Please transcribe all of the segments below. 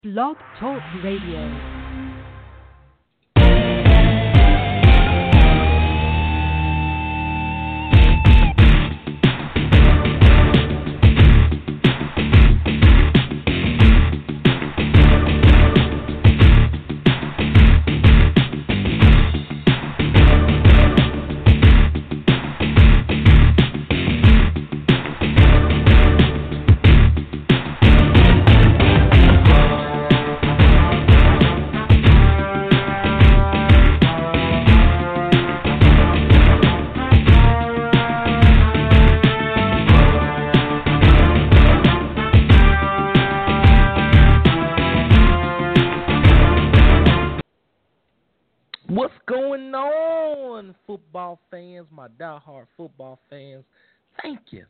Blog Talk Radio. What's going on, football fans, my diehard football fans? Thank you.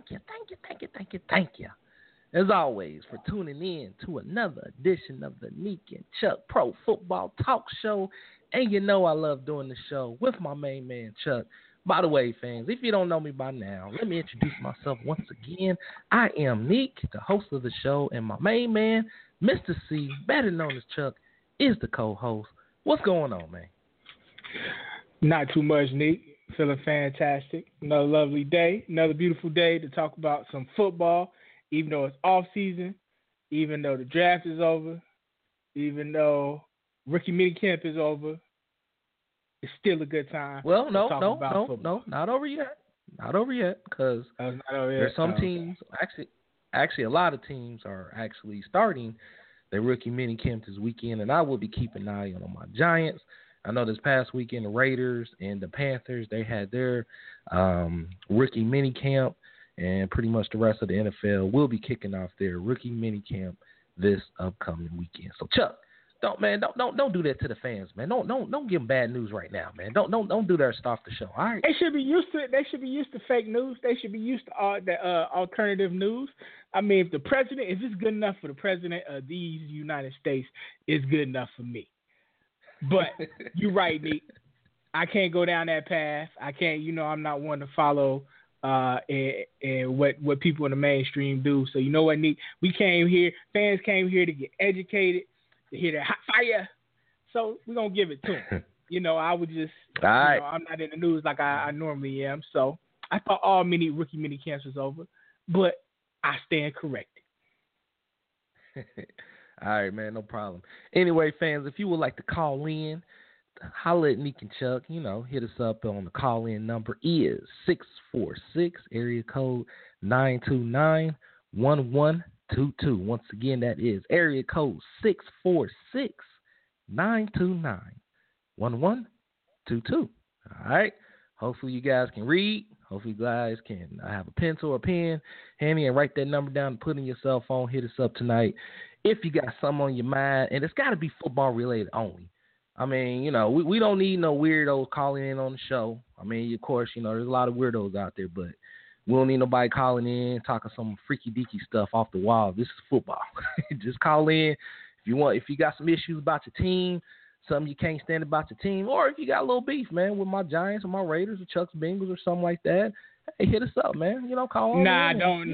As always, for tuning in to another edition of the Neek and Chuck Pro Football Talk Show. And you know I love doing the show with my main man, Chuck. By the way, fans, if you don't know me by now, let me introduce myself once again. I am Neek, the host of the show, and my main man, Mr. C, better known as Chuck, is the co-host. What's going on, man? Not too much, Nick. Feeling fantastic. Another lovely day, another beautiful day to talk about some football, even though it's off season, even though the draft is over, even though rookie minicamp is over. It's still a good time. Well, no, not over yet, because there's some teams, actually a lot of teams are actually starting their rookie minicamp this weekend, and I will be keeping an eye on my Giants. I know this past weekend the Raiders and the Panthers, they had their rookie minicamp, and pretty much the rest of the NFL will be kicking off their rookie minicamp this upcoming weekend. So Chuck, don't do that to the fans, man. Don't give them bad news right now, man. Don't do that stuff to show. All right. They should be used to it. They should be used to fake news. They should be used to the alternative news. I mean, if it's good enough for the president of these United States, it's good enough for me. But you're right, Nick. I can't go down that path. I can't, I'm not one to follow and what people in the mainstream do. So you know what, Nick? Fans came here to get educated, to hear that hot fire. So we're going to give it to them. I would just, I'm not in the news like I normally am. So I thought all rookie mini camps was over, but I stand corrected. All right, man, no problem. Anyway, fans, if you would like to call in, holler at Neek and Chuck, hit us up on the call-in number is 646, area code 929-1122. Once again, that is area code 646-929-1122. All right. Hopefully you guys can read. Hopefully you guys can have a pencil or a pen handy and write that number down and put it in your cell phone. Hit us up tonight if you got something on your mind, and it's got to be football related only. I mean, we don't need no weirdos calling in on the show. I mean, of course, there's a lot of weirdos out there, but we don't need nobody calling in talking some freaky deaky stuff off the wall. This is football. Just call in if you got some issues about your team, something you can't stand about your team, or if you got a little beef, man, with my Giants or my Raiders or Chuck's Bengals or something like that. Hey, hit us up, man. Call. Don't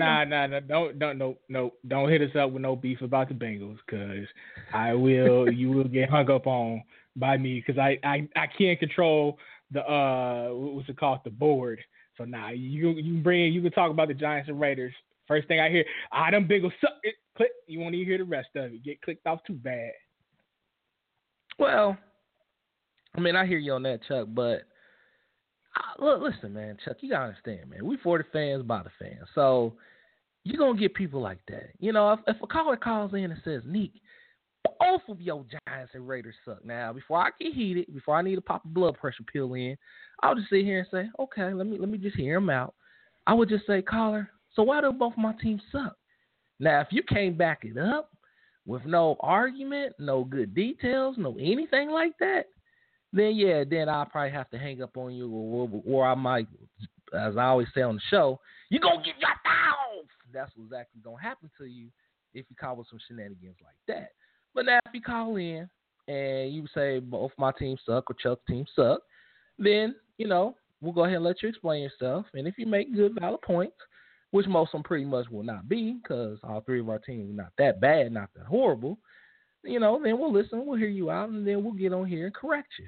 hit us up with no beef about the Bengals, cause you will get hung up on by me, cause I can't control the what's it called, the board. So you can talk about the Giants and Raiders. First thing I hear, them Bengals suck. Click. You won't even hear the rest of it. Get clicked off too bad. Well, I mean, I hear you on that, Chuck, but look, listen, man, Chuck, you gotta understand, man. We for the fans, by the fans. So you're gonna get people like that. If a caller calls in and says, Neek, both of your Giants and Raiders suck. Now, before I get heated, before I need to pop a blood pressure pill in, I'll just sit here and say, okay, let me just hear him out. I would just say, caller, so why do both my teams suck? Now, if you can't back it up with no argument, no good details, no anything like that, then I'll probably have to hang up on you, or I might, as I always say on the show, you're going to get dropped off. That's what's exactly going to happen to you if you call with some shenanigans like that. But now if you call in and you say both my teams suck or Chuck's team suck, then, we'll go ahead and let you explain yourself. And if you make good, valid points, which most of them pretty much will not be, because all three of our teams are not that bad, not that horrible, then we'll listen, we'll hear you out, and then we'll get on here and correct you.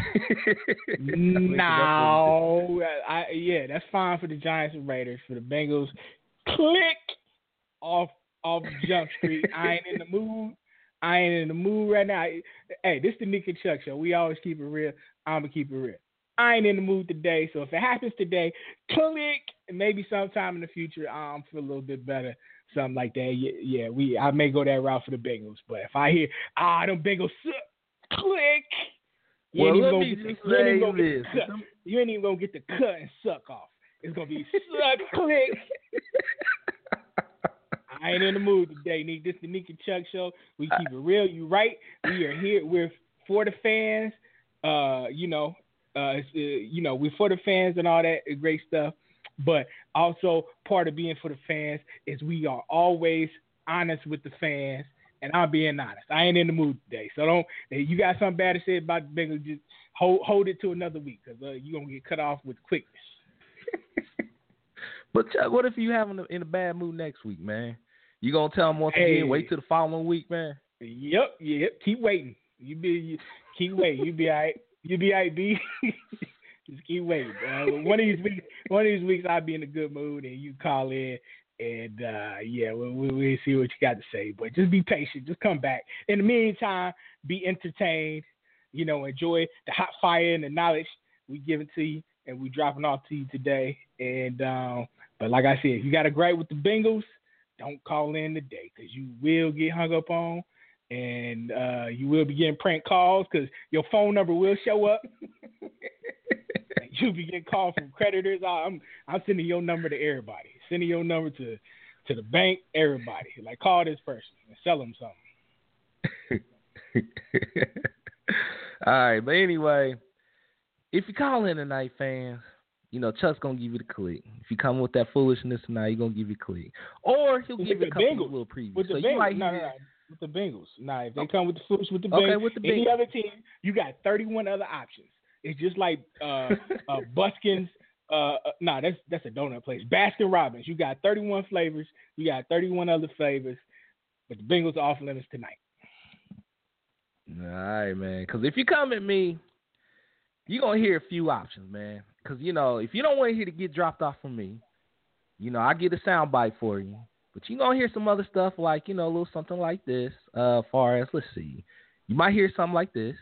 No, that's fine for the Giants and Raiders. For the Bengals, click off Jump Street. I ain't in the mood right now. Hey, this is the Nick and Chuck show. We always keep it real. I'm gonna keep it real. I ain't in the mood today, so if it happens today, click. And maybe sometime in the future, I'm feel a little bit better, something like that. Yeah, I may go that route for the Bengals. But if I hear them Bengals suck, click. You ain't even gonna get the cut and suck off. It's gonna be suck, click. I ain't in the mood today, Nick. This is the Nick and Chuck show. We keep it real. You right. We are here. We're for the fans. We're for the fans and all that great stuff. But also part of being for the fans is we are always honest with the fans, and I'm being honest. I ain't in the mood today, so if you got something bad to say about the Bengals, just hold it to another week, because you're gonna get cut off with quickness. But Chuck, what if you in a bad mood next week, man? You gonna tell them once again? Wait till the following week, man. Yep. Keep waiting. Keep waiting. You be all right. You be all right, B. Just keep waiting. One of these weeks I'll be in a good mood, and you call in, and we'll see what you got to say. But just be patient. Just come back. In the meantime, be entertained. Enjoy the hot fire and the knowledge we give it to you, and we dropping off to you today. And but like I said, if you got a gripe with the Bengals, don't call in today, because you will get hung up on. And you will be getting prank calls, because your phone number will show up. You'll be getting calls from creditors. I'm sending your number to everybody. Sending your number to the bank, everybody. Like, call this person and sell them something. All right, but anyway, if you call in tonight, fans, Chuck's gonna give you the click. If you come with that foolishness tonight, he's gonna give you a click, or he'll give you a couple of little previews. With the Bengals, no. With the Bengals. Now, if they come with the fools with the Bengals, any other team, you got 31 other options. It's just like Buskins. That's a donut place. Baskin Robbins. You got 31 flavors. You got 31 other flavors. But the Bengals are off limits tonight. All right, man. Because if you come at me, you're going to hear a few options, man. Because, if you don't want to hear to get dropped off from me, I get a sound bite for you. But you're going to hear some other stuff like, a little something like this. Far as, let's see. You might hear something like this.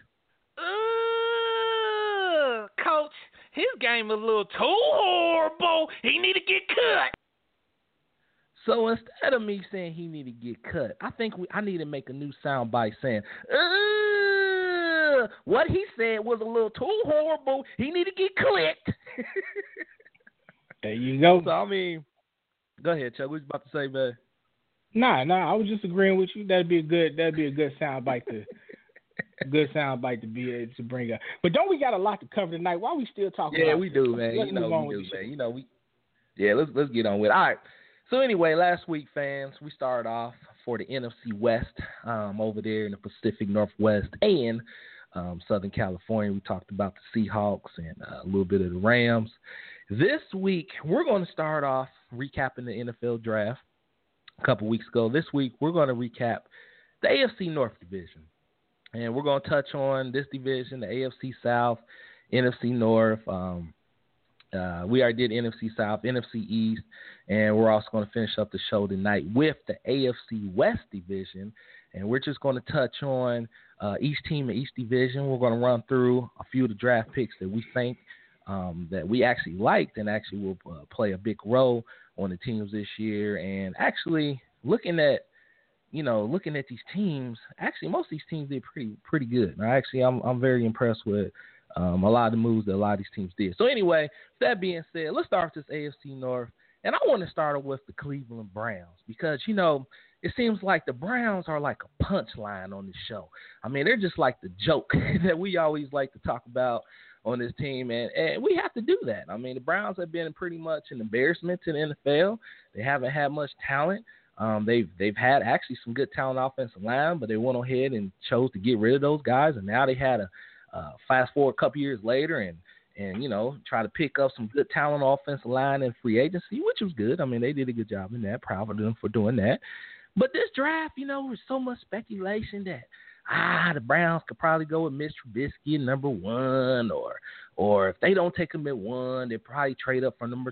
Coach, his game is a little too horrible. He need to get cut. So instead of me saying he need to get cut, I think I need to make a new sound bite saying, what he said was a little too horrible. He need to get clicked. There you go. So, go ahead, Chuck. What you about to say, man? Nah. I was just agreeing with you. That'd be a good sound bite to be able to bring up. But don't we got a lot to cover tonight? Why are we still talking? Yeah, about we this? do, man. Let's move on we with do, the man. Let's get on with it. All right. So anyway, last week, fans, we started off for the NFC West over there in the Pacific Northwest and Southern California. We talked about the Seahawks and a little bit of the Rams. This week, we're going to start off recapping the NFL draft a couple weeks ago. This week, we're going to recap the AFC North division. And we're going to touch on this division, the AFC South, NFC North. We already did NFC South, NFC East, and we're also going to finish up the show tonight with the AFC West division. And we're just going to touch on each team in each division. We're going to run through a few of the draft picks that we think that we actually liked and actually will play a big role on the teams this year. And actually looking at these teams, actually most of these teams did pretty good. I'm very impressed with a lot of the moves that a lot of these teams did. So anyway, that being said, let's start with this AFC North. And I want to start off with the Cleveland Browns because, it seems like the Browns are like a punchline on this show. They're just like the joke that we always like to talk about on this team, and we have to do that. The Browns have been pretty much an embarrassment to the NFL. They haven't had much talent. They've had actually some good talent offensive line, but they went ahead and chose to get rid of those guys, and now they had a fast forward a couple years later and try to pick up some good talent offensive line and free agency, which was good. They did a good job in that. Proud of them for doing that. But this draft, there's so much speculation that the Browns could probably go with Mitch Trubisky at number 1, or if they don't take him at 1, they probably trade up from number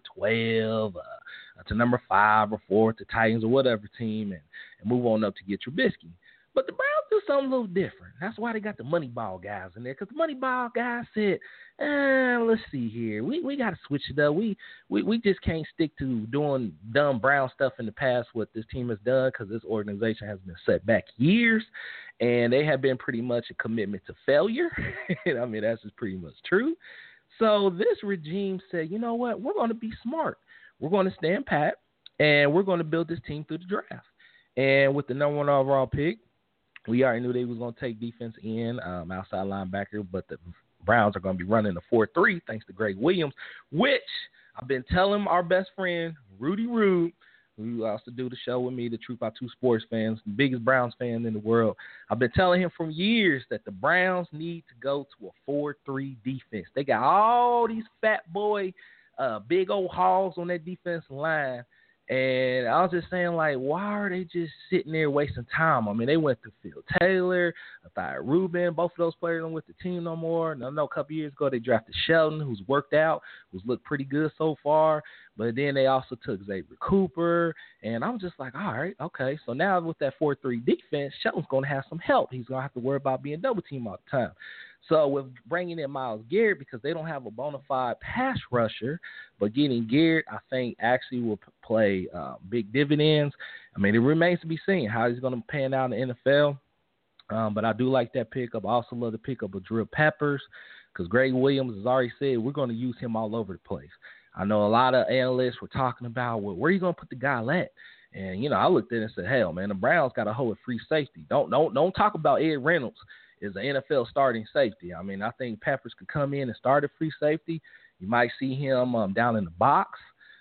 12 to number 5 or 4 to Titans or whatever team and move on up to get Trubisky. But the Browns do something a little different. That's why they got the Moneyball guys in there, because the Moneyball guys said, let's see here. We got to switch it up. We just can't stick to doing dumb Brown stuff in the past, what this team has done, because this organization has been set back years, and they have been pretty much a commitment to failure. I mean, that's just pretty much true. So this regime said, you know what? We're going to be smart. We're going to stand pat, and we're going to build this team through the draft. And with the number 1 overall pick, we already knew they was going to take defense in, outside linebacker, but the Browns are going to be running a 4-3 thanks to Greg Williams, which I've been telling our best friend, Rudy Rude, who also do the show with me, the Truth by Two Sports fans, the biggest Browns fan in the world. I've been telling him for years that the Browns need to go to a 4-3 defense. They got all these fat boy, big old hogs on that defensive line. And I was just saying, like, why are they just sitting there wasting time? I mean, they went through Phil Taylor, Thayer Rubin. Both of those players aren't with the team no more. And I know a couple years ago they drafted Sheldon, who's worked out, who's looked pretty good so far. But then they also took Xavier Cooper. And I'm just like, all right, okay. So now with that 4-3 defense, Sheldon's going to have some help. He's going to have to worry about being double teamed all the time. So with bringing in Myles Garrett, because they don't have a bona fide pass rusher, but getting Garrett, I think, actually will play big dividends. I mean, it remains to be seen how he's going to pan out in the NFL. But I do like that pickup. I also love the pickup of Drew Peppers, because Greg Williams has already said we're going to use him all over the place. I know a lot of analysts were talking about, well, where are you going to put the guy at? And, I looked at it and said, hell, man, the Browns got to hold free safety. Don't talk about Ed Reynolds is an NFL starting safety. I mean, I think Peppers could come in and start at free safety. You might see him down in the box,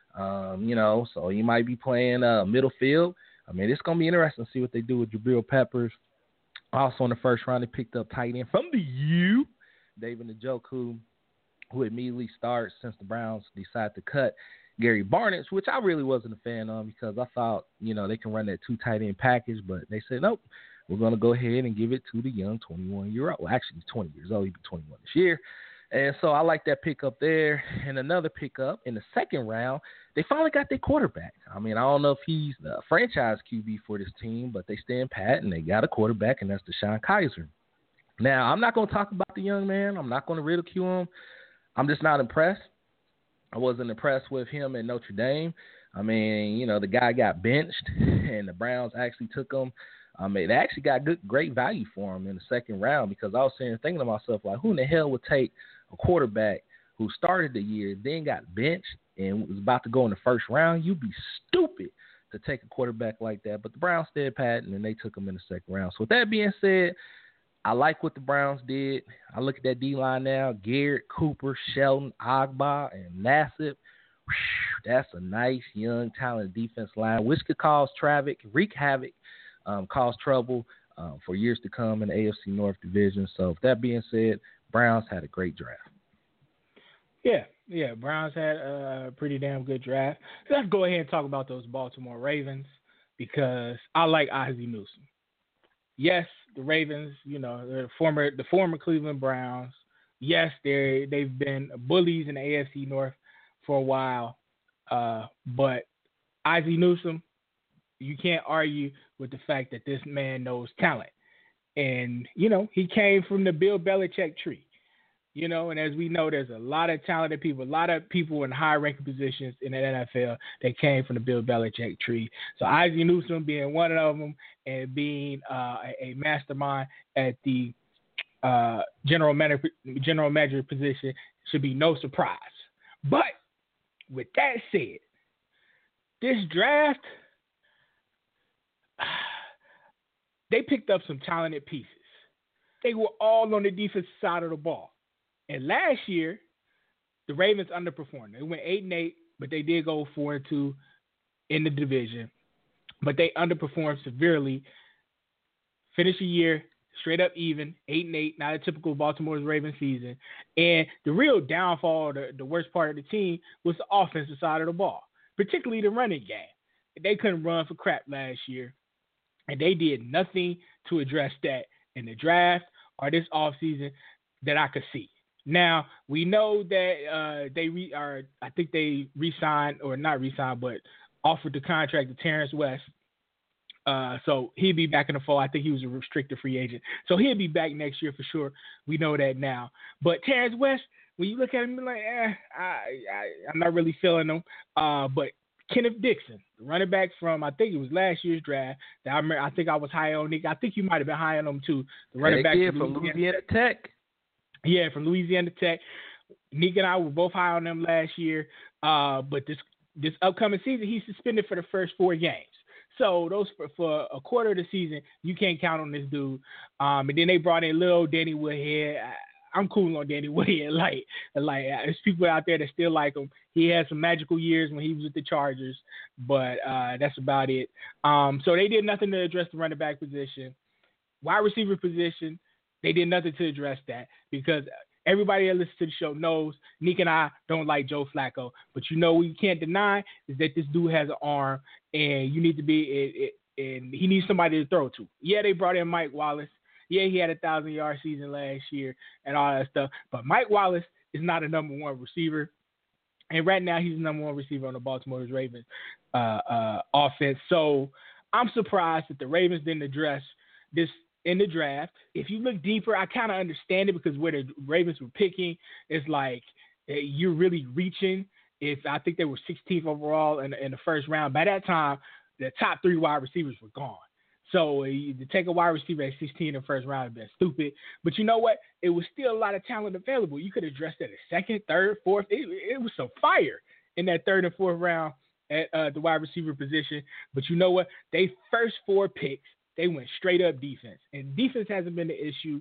so he might be playing middle field. I mean, it's going to be interesting to see what they do with Jabril Peppers. Also in the first round, they picked up tight end from the U, David Njoku, who immediately starts since the Browns decided to cut Gary Barnett, which I really wasn't a fan of, because I thought, they can run that 2 tight end package, but they said, nope. We're going to go ahead and give it to the young 21-year-old. Well, actually, he's 20 years old. He'll be 21 this year. And so I like that pickup there. And another pickup in the second round, they finally got their quarterback. I mean, I don't know if he's the franchise QB for this team, but they stand pat, and they got a quarterback, and that's DeShone Kizer. Now, I'm not going to talk about the young man. I'm not going to ridicule him. I'm just not impressed. I wasn't impressed with him at Notre Dame. I mean, the guy got benched, and the Browns actually took him. They actually got great value for him in the second round, because I was sitting thinking to myself, like, who in the hell would take a quarterback who started the year, then got benched, and was about to go in the first round? You'd be stupid to take a quarterback like that. But the Browns stayed pat, and then they took him in the second round. So with that being said, I like what the Browns did. I look at that D-line now, Garrett, Cooper, Sheldon, Agba, and Nassib. That's a nice, young, talented defense line, which could wreak havoc, cause trouble for years to come in the AFC North division. So with that being said, Browns had a great draft. Yeah, Browns had a pretty damn good draft. Let's go ahead and talk about those Baltimore Ravens, because I like Ozzie Newsome. Yes, the Ravens, the former Cleveland Browns. Yes, they've been bullies in the AFC North for a while, but Ozzie Newsome, you can't argue with the fact that this man knows talent. And, he came from the Bill Belichick tree. And as we know, there's a lot of talented people, a lot of people in high-ranking positions in the NFL that came from the Bill Belichick tree. So Ozzie Newsome being one of them, and being a mastermind at the general manager position should be no surprise. But with that said, this draft, they picked up some talented pieces. They were all on the defensive side of the ball. And last year, the Ravens underperformed. They went 8-8, but they did go 4-2 in the division. But they underperformed severely. Finished the year straight up even, 8-8, not a typical Baltimore Ravens season. And the real downfall, the worst part of the team, was the offensive side of the ball, particularly the running game. They couldn't run for crap last year. And they did nothing to address that in the draft or this offseason that I could see. Now, we know that I think they re-signed, or not re-signed, but offered the contract to Terrence West. So he'll be back in the fall. I think he was a restricted free agent. So he'll be back next year for sure. We know that now. But Terrence West, when you look at him, you're like, I'm not really feeling him. But Kenneth Dixon, the running back from, I think it was last year's draft, that I think I was high on. Nick, I think you might have been high on him too. The running back from Louisiana Tech. Yeah, from Louisiana Tech. Nick and I were both high on them last year. But this upcoming season, he's suspended for the first 4 games. So those for a quarter of the season, you can't count on this dude. And then they brought in little Danny Woodhead. I'm cool on Danny Woodhead. Like there's people out there that still like him. He had some magical years when he was with the Chargers, but that's about it. So they did nothing to address the running back position. Wide receiver position, they did nothing to address that because everybody that listens to the show knows Nick and I don't like Joe Flacco. But what you can't deny is that this dude has an arm, and you need to be and he needs somebody to throw to. Yeah, they brought in Mike Wallace. Yeah, he had a 1,000-yard season last year and all that stuff. But Mike Wallace is not a number one receiver. And right now he's the number one receiver on the Baltimore Ravens offense. So I'm surprised that the Ravens didn't address this in the draft. If you look deeper, I kind of understand it because where the Ravens were picking, it's like you're really reaching. If I think they were 16th overall in the first round. By that time, the top 3 wide receivers were gone. So to take a wide receiver at 16 in the first round would have been stupid. But you know what? It was still a lot of talent available. You could have addressed that at second, third, fourth. It was some fire in that third and fourth round at the wide receiver position. But you know what? They first 4 picks, they went straight up defense. And defense hasn't been the issue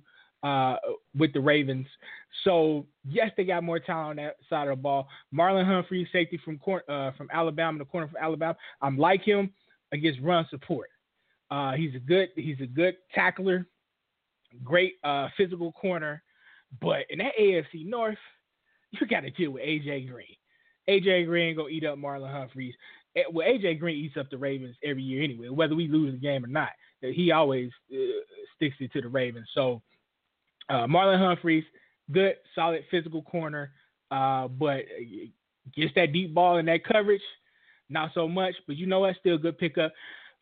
with the Ravens. So, yes, they got more talent on that side of the ball. Marlon Humphrey, safety from Alabama, the corner from Alabama. I'm like him against run support. He's a good tackler, great physical corner. But in that AFC North, you got to deal with A.J. Green. A.J. Green going to eat up Marlon Humphreys. Well, A.J. Green eats up the Ravens every year anyway, whether we lose the game or not. He always sticks it to the Ravens. So Marlon Humphreys, good, solid physical corner, but gets that deep ball in that coverage, not so much. But you know what? Still a good pickup.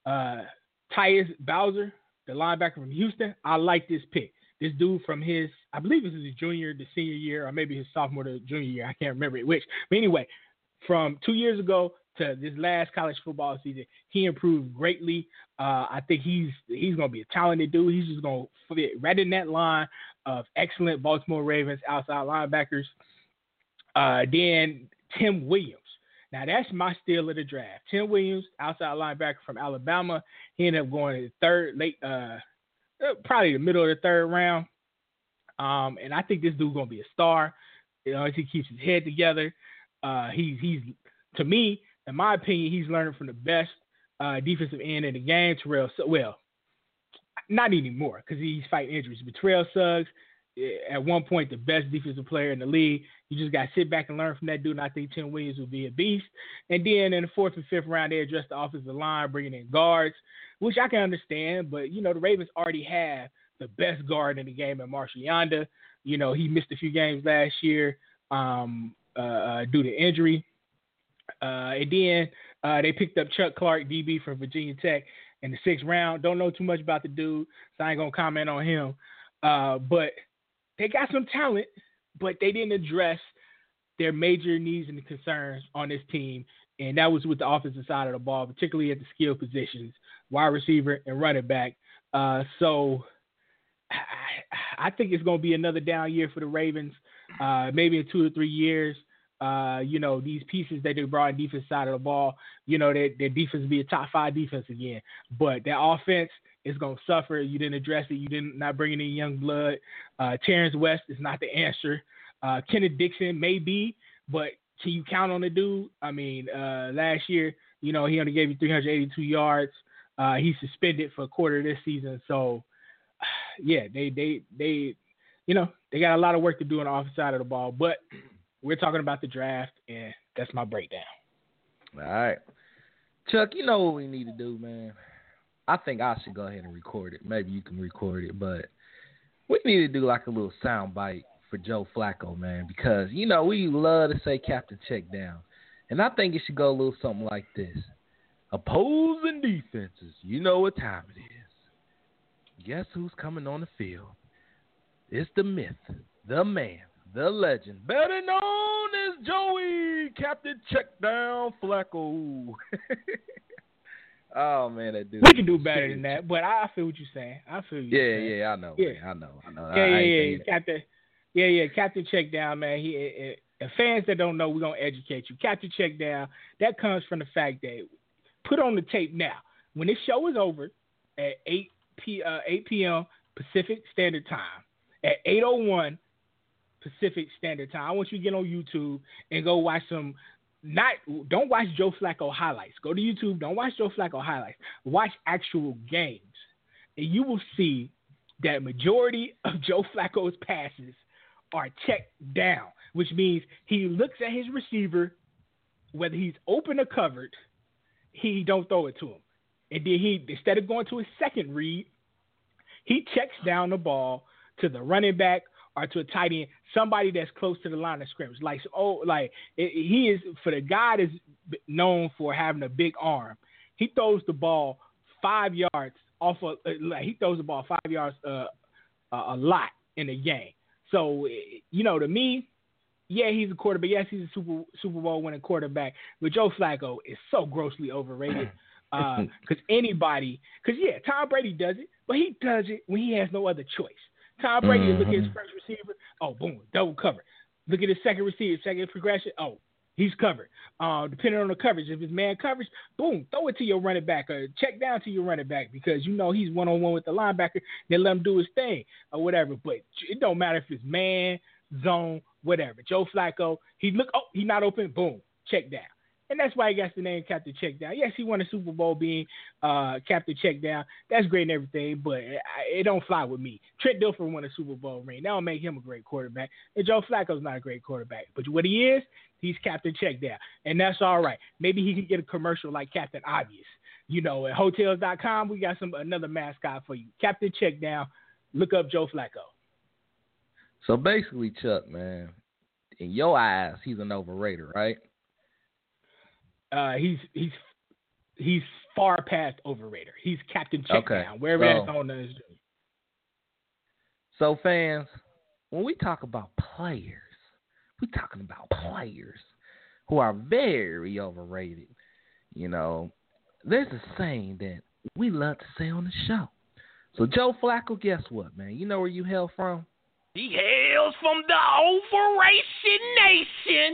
Tyus Bowser, the linebacker from Houston, I like this pick. This dude from I believe this is his junior to senior year, or maybe his sophomore to junior year. I can't remember which. But anyway, from 2 years ago to this last college football season, he improved greatly. I think he's going to be a talented dude. He's just going to fit right in that line of excellent Baltimore Ravens outside linebackers. Then Tim Williams. Now, that's my steal of the draft. Tim Williams, outside linebacker from Alabama. He ended up going to the probably the middle of the third round. And I think this dude's going to be a star. If he keeps his head together. He's to me, in my opinion, he's learning from the best defensive end in the game, not anymore because he's fighting injuries. But Terrell Suggs, at one point, the best defensive player in the league. You just got to sit back and learn from that dude, and I think Tim Williams will be a beast. And then in the 4th and 5th round, they addressed the offensive line, bringing in guards, which I can understand. But, the Ravens already have the best guard in the game at Marshall Yanda. He missed a few games last year due to injury. And then they picked up Chuck Clark, DB from Virginia Tech, in the 6th round. Don't know too much about the dude, so I ain't going to comment on him. But they got some talent, but they didn't address their major needs and concerns on this team, and that was with the offensive side of the ball, particularly at the skill positions, wide receiver and running back. So I think it's going to be another down year for the Ravens, maybe in 2 or 3 years. These pieces that they brought in defense side of the ball, their defense will be a top 5 defense again. But their offense is going to suffer. You didn't address it. You didn't not bring in any young blood. Terrence West is not the answer. Kenneth Dixon may be, but can you count on the dude? I mean, last year, he only gave you 382 yards. He's suspended for a quarter of this season. So, yeah, they got a lot of work to do on the offensive side of the ball. But we're talking about the draft, and that's my breakdown. All right. Chuck, you know what we need to do, man. I think I should go ahead and record it. Maybe you can record it, but we need to do like a little sound bite for Joe Flacco, man, because, you know, we love to say Captain Check Down. And I think it should go a little something like this. Opposing defenses, you know what time it is. Guess who's coming on the field? It's the myth, the man, the legend, better known as Joey Captain Check Down Flacco. Oh, man, that dude. We can do better than that, but I feel what you're saying. I feel you. Yeah, I know. Yeah. Man, I know. Captain Check Down, man. Fans that don't know, we're going to educate you. Captain Check Down, that comes from the fact that, put on the tape now. When this show is over at 8 p.m. Pacific Standard Time, at 8:01 Pacific Standard Time, I want you to get on YouTube and go watch some. Don't watch Joe Flacco highlights. Go to YouTube. Don't watch Joe Flacco highlights. Watch actual games, and you will see that majority of Joe Flacco's passes are checked down, which means he looks at his receiver, whether he's open or covered, he don't throw it to him, and then he, instead of going to his second read, he checks down the ball to the running back or to a tight end, somebody that's close to the line of scrimmage. He is, for the guy that's known for having a big arm, he throws the ball 5 yards off of, he throws the ball 5 yards a lot in a game. So, you know, to me, yeah, he's a quarterback. Yes, he's a Super Bowl winning quarterback. But Joe Flacco is so grossly overrated. Tom Brady does it, but he does it when he has no other choice. Tom Brady, look at his first receiver. Oh, boom, double cover. Look at his second receiver, second progression. Oh, he's covered. Depending on the coverage, if it's man coverage, boom, throw it to your running back or check down to your running back because you know he's one-on-one with the linebacker. Then let him do his thing or whatever. But it don't matter if it's man, zone, whatever. Joe Flacco, he's not open. Boom, check down. And that's why he got the name Captain Check Down. Yes, he won a Super Bowl being Captain Check Down. That's great and everything, but it don't fly with me. Trent Dilfer won a Super Bowl ring. That don't make him a great quarterback. And Joe Flacco's not a great quarterback. But what he is, he's Captain Check Down. And that's all right. Maybe he could get a commercial like Captain Obvious. You know, at Hotels.com, we got another mascot for you. Captain Check Down. Look up Joe Flacco. So basically, Chuck, man, in your eyes, he's an overrated, right? He's far past overrated. He's Captain Check Down, wherever that's on his journey. So fans, when we talk about players, we're talking about players who are very overrated. You know, there's a saying that we love to say on the show. So Joe Flacco, guess what, man? You know where you hail from? He hails from the Overration Nation.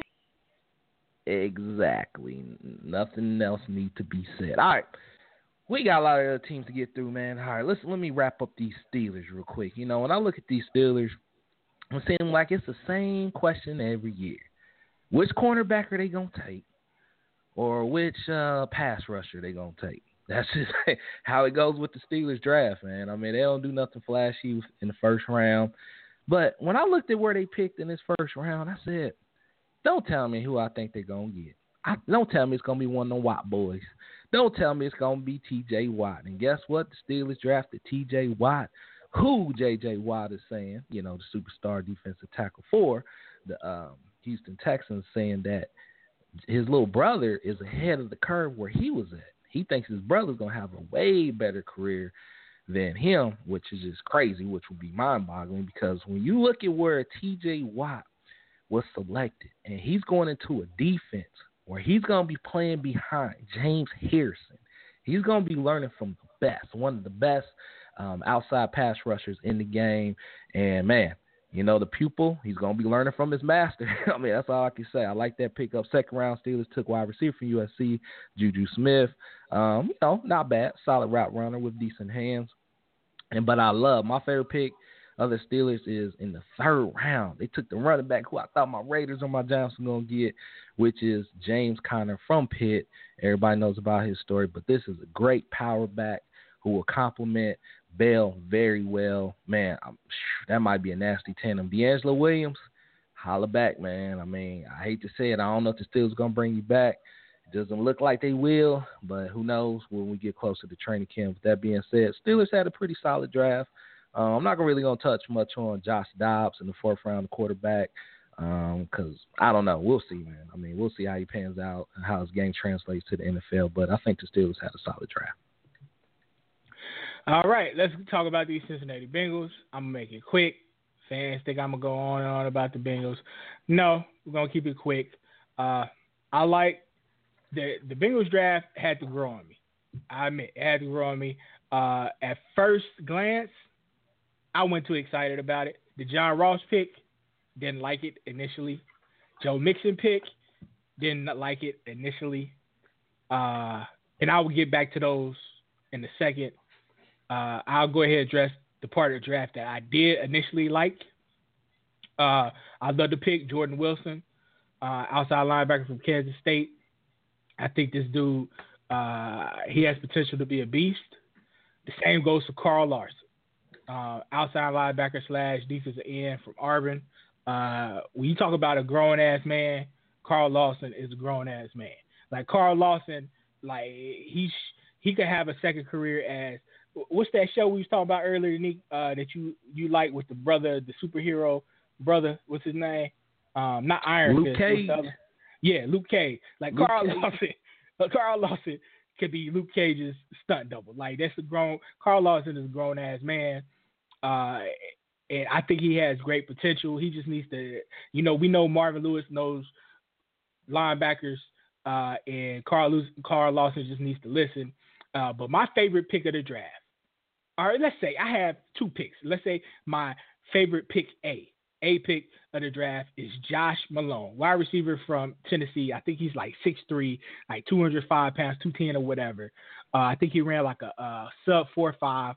Exactly. Nothing else needs to be said. All right. We got a lot of other teams to get through, man. All right, let me wrap up these Steelers real quick. You know, when I look at these Steelers, I'm saying like it's the same question every year. Which cornerback are they going to take? Or which pass rusher are they going to take? That's just how it goes with the Steelers draft, man. I mean, they don't do nothing flashy in the first round. But when I looked at where they picked in this first round, I said, don't tell me who I think they're going to get. Don't tell me it's going to be one of the Watt boys. Don't tell me it's going to be T.J. Watt. And guess what? The Steelers drafted T.J. Watt, who J.J. Watt is saying, you know, the superstar defensive tackle for the Houston Texans, saying that his little brother is ahead of the curve where he was at. He thinks his brother's going to have a way better career than him, which is just crazy, which would be mind-boggling because when you look at where T.J. Watt was selected, and he's going into a defense where he's going to be playing behind James Harrison. He's going to be learning from the best, one of the best outside pass rushers in the game. And, man, you know, the pupil, he's going to be learning from his master. I mean, that's all I can say. I like that pickup. Second round, Steelers took wide receiver from USC, Juju Smith. You know, not bad. Solid route runner with decent hands. But I love my favorite pick of the Steelers is in the third round. They took the running back who I thought my Raiders or my Giants were going to get, which is James Conner from Pitt. Everybody knows about his story, but this is a great power back who will complement Bell very well. Man, that might be a nasty tandem. D'Angelo Williams, holla back, man. I mean, I hate to say it. I don't know if the Steelers are going to bring you back. Doesn't look like they will, but who knows when we get closer to training camp. With that being said, Steelers had a pretty solid draft. I'm not really going to touch much on Josh Dobbs in the 4th round, quarterback, because I don't know. We'll see, man. I mean, we'll see how he pans out and how his game translates to the NFL, but I think the Steelers had a solid draft. All right, let's talk about these Cincinnati Bengals. I'm going to make it quick. Fans think I'm going to go on and on about the Bengals. No, we're going to keep it quick. I like the Bengals draft had to grow on me. I admit, it had to grow on me. At first glance, I wasn't too excited about it. The John Ross pick, didn't like it initially. Joe Mixon pick, didn't like it initially. And I will get back to those in a second. I'll go ahead and address the part of the draft that I did initially like. I love the pick, Jordan Wilson, outside linebacker from Kansas State. I think this dude, he has potential to be a beast. The same goes for Carl Larson, outside linebacker / defensive end from Auburn. When you talk about a grown-ass man, Carl Lawson is a grown-ass man. Like, Carl Lawson, like, he could have a second career as – what's that show we was talking about earlier, Nick, that you like with the brother, the superhero brother? What's his name? Not Iron Luke Fist. Cage. Yeah, Luke Cage. Like, Luke Carl Cage. Lawson could be Luke Cage's stunt double. Like, Carl Lawson is a grown-ass man. And I think he has great potential. He just needs to, we know Marvin Lewis knows linebackers, and Carl Lawson just needs to listen. But my favorite pick of the draft, all right, let's say I have 2 picks. Let's say my favorite pick A pick of the draft is Josh Malone, wide receiver from Tennessee. I think he's like 6'3", like 205 pounds, 210 or whatever. I think he ran like a sub 4.5,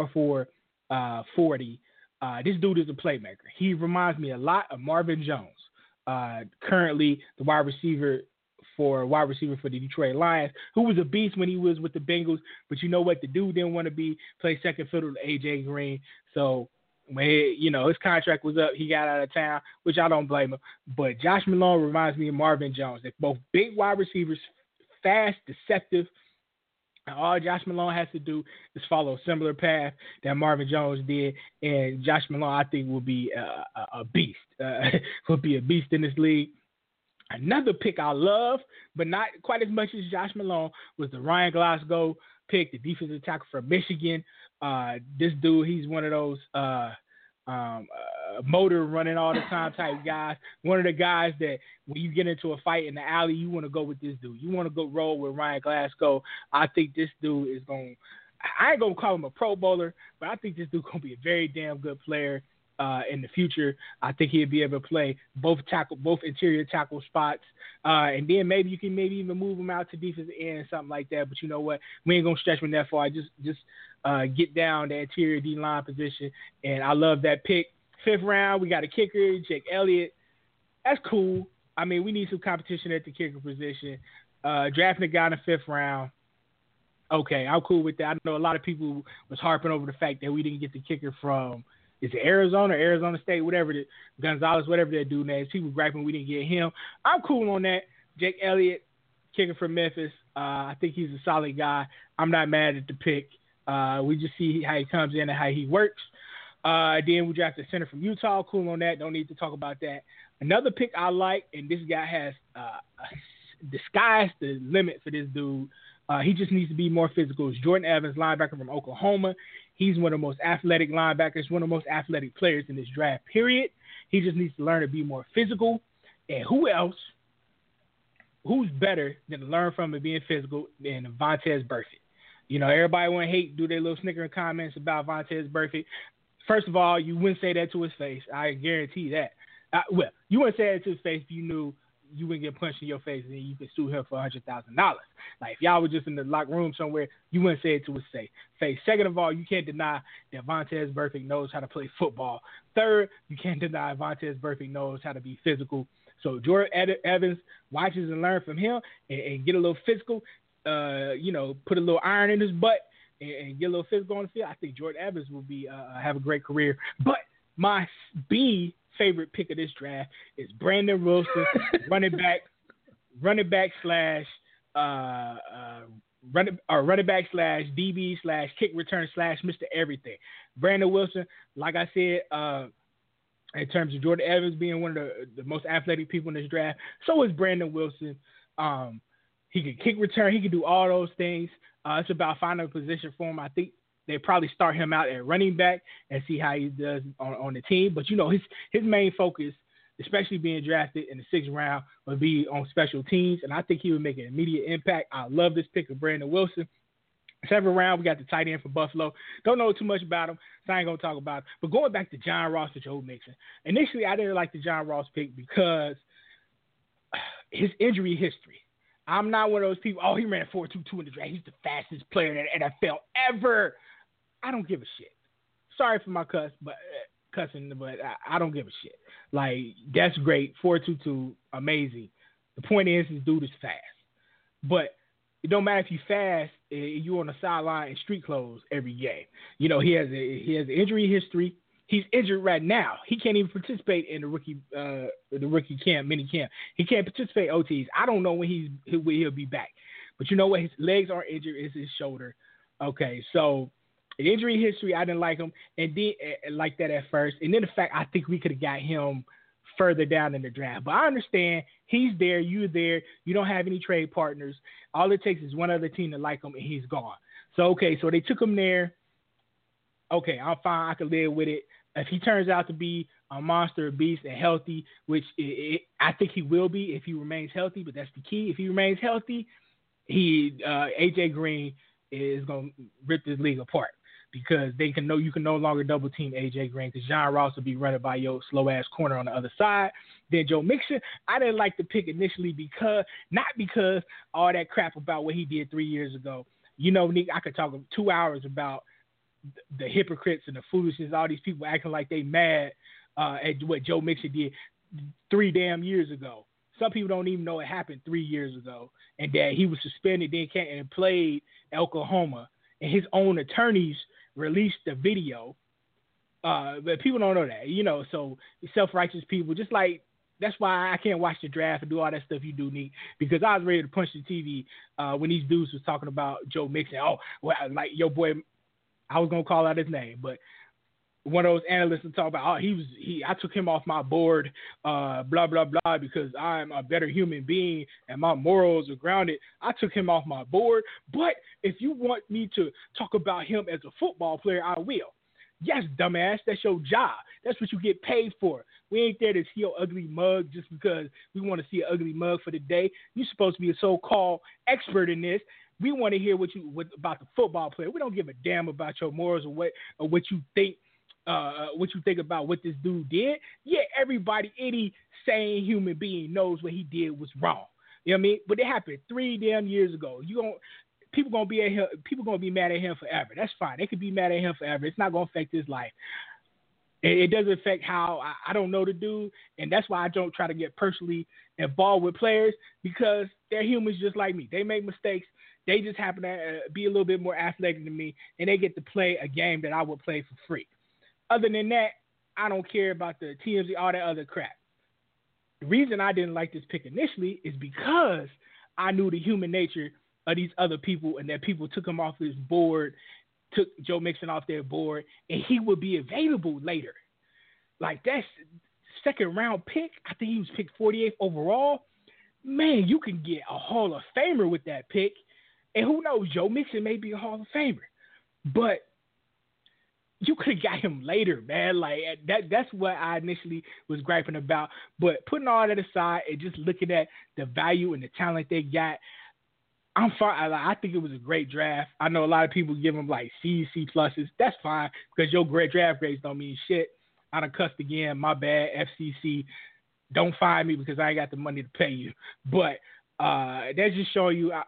4.4, 40. This dude is a playmaker. He reminds me a lot of Marvin Jones, currently the wide receiver for the Detroit Lions, who was a beast when he was with the Bengals. But you know what? The dude didn't want to play second fiddle to A.J. Green. So when his contract was up, he got out of town, which I don't blame him. But Josh Malone reminds me of Marvin Jones. They're both big wide receivers, fast, deceptive. And all Josh Malone has to do is follow a similar path that Marvin Jones did, and Josh Malone, I think, will be a beast. Will be a beast in this league. Another pick I love, but not quite as much as Josh Malone, was the Ryan Glasgow pick, the defensive tackle from Michigan. This dude, he's one of those motor running all the time type guys. One of the guys that when you get into a fight in the alley, you want to go with this dude. You want to go roll with Ryan Glasgow. I think this dude is going – I ain't going to call him a Pro Bowler, but I think this dude going to be a very damn good player in the future. I think he'll be able to play both interior tackle spots, and then maybe you can even move him out to defensive end or something like that. But you know what? We ain't gonna stretch him that far. Just get down the interior D line position, and I love that pick. 5th round, we got a kicker, Jake Elliott. That's cool. I mean, we need some competition at the kicker position. Drafting a guy in the 5th round. Okay, I'm cool with that. I know a lot of people was harping over the fact that we didn't get the kicker from. Is it Arizona, Arizona State, whatever, Gonzalez, whatever that dude name is. People griping we didn't get him. I'm cool on that. Jake Elliott, kicker from Memphis. I think he's a solid guy. I'm not mad at the pick. We just see how he comes in and how he works. Then we drafted a center from Utah. Cool on that. Don't need to talk about that. Another pick I like, and this guy has the sky's the limit for this dude. He just needs to be more physical. It's Jordan Evans, linebacker from Oklahoma. He's one of the most athletic linebackers, one of the most athletic players in this draft, period. He just needs to learn to be more physical. And who's better than to learn from and being physical than Vontaze Burfict? Everybody want to do their little snickering comments about Vontaze Burfict. First of all, you wouldn't say that to his face. I guarantee that. Well, you wouldn't say that to his face if you knew you wouldn't get punched in your face and then you could sue him for $100,000. Like, if y'all were just in the locker room somewhere, you wouldn't say it to his face. Second of all, you can't deny that Vontaze Burfict knows how to play football. Third, you can't deny Vontaze Burfict knows how to be physical. So Jordan Evans watches and learn from him and get a little physical, put a little iron in his butt and get a little physical on the field. I think Jordan Evans will be have a great career. But my B favorite pick of this draft is Brandon Wilson, running back / running back / DB / kick return / Mr. Everything. Brandon Wilson, like I said, in terms of Jordan Evans being one of the most athletic people in this draft, so is Brandon Wilson. He can kick return. He can do all those things. It's about finding a position for him. I think they probably start him out at running back and see how he does on the team. But, his main focus, especially being drafted in the 6th round, would be on special teams, and I think he would make an immediate impact. I love this pick of Brandon Wilson. 7th round, we got the tight end from Buffalo. Don't know too much about him, so I ain't going to talk about him. But going back to John Ross and Joe Mixon, initially I didn't like the John Ross pick because his injury history. I'm not one of those people, he ran 4.22 in the draft. He's the fastest player in the NFL ever. I don't give a shit. Sorry for my cussing, but I don't give a shit. Like, that's great. 4.22, amazing. The point is, this dude is fast. But it don't matter if you fast, you on the sideline in street clothes every game. He has an injury history. He's injured right now. He can't even participate in the rookie camp, mini camp. He can't participate in OTs. I don't know when he'll be back. But you know what? His legs aren't injured. It's his shoulder. Okay, so the injury history, I didn't like him, and then like that at first. And then the fact I think we could have got him further down in the draft. But I understand he's there, you're there. You don't have any trade partners. All it takes is one other team to like him, and he's gone. So they took him there. Okay, I'm fine. I can live with it. If he turns out to be a monster, a beast, and healthy, which I think he will be if he remains healthy, but that's the key. If he remains healthy, AJ Green is going to rip this league apart because you can no longer double team AJ Green because John Ross will be running by your slow ass corner on the other side. Then Joe Mixon, I didn't like the pick initially not because all that crap about what he did 3 years ago. Nick, I could talk 2 hours about the hypocrites and the foolishness, all these people acting like they mad at what Joe Mixon did 3 damn years ago. Some people don't even know it happened 3 years ago and that he was suspended, then came and played Oklahoma, and his own attorneys released the video. But people don't know that, so self-righteous people, just like, that's why I can't watch the draft and do all that stuff you do, Nick, because I was ready to punch the TV when these dudes was talking about Joe Mixon. Oh, well, like your boy, I was going to call out his name, but one of those analysts would talk about, I took him off my board, blah, blah, blah, because I'm a better human being and my morals are grounded. I took him off my board, but if you want me to talk about him as a football player, I will. Yes, dumbass, that's your job. That's what you get paid for. We ain't there to see your ugly mug just because we want to see an ugly mug for the day. You're supposed to be a so-called expert in this. We want to hear about the football player. We don't give a damn about your morals or what you think. What you think about what this dude did. Yeah, everybody, any sane human being knows what he did was wrong. You know what I mean? But it happened 3 damn years ago. People gonna be mad at him forever. That's fine. They could be mad at him forever. It's not gonna affect his life. It doesn't affect how I don't know the dude, and that's why I don't try to get personally involved with players because they're humans just like me. They make mistakes. They just happen to be a little bit more athletic than me, and they get to play a game that I would play for free. Other than that, I don't care about the TMZ, all that other crap. The reason I didn't like this pick initially is because I knew the human nature of these other people and that people took him off his board, took Joe Mixon off their board, and he would be available later. Like, that's second round pick. I think he was picked 48th overall. Man, you can get a Hall of Famer with that pick. And who knows, Joe Mixon may be a Hall of Famer. But you could have got him later, man. Like, that's what I initially was griping about. But putting all that aside and just looking at the value and the talent they got, I'm fine. I think it was a great draft. I know a lot of people give them like C pluses. That's fine because your great draft grades don't mean shit. I done cussed again. My bad, FCC. Don't fire me because I ain't got the money to pay you. But that's just showing you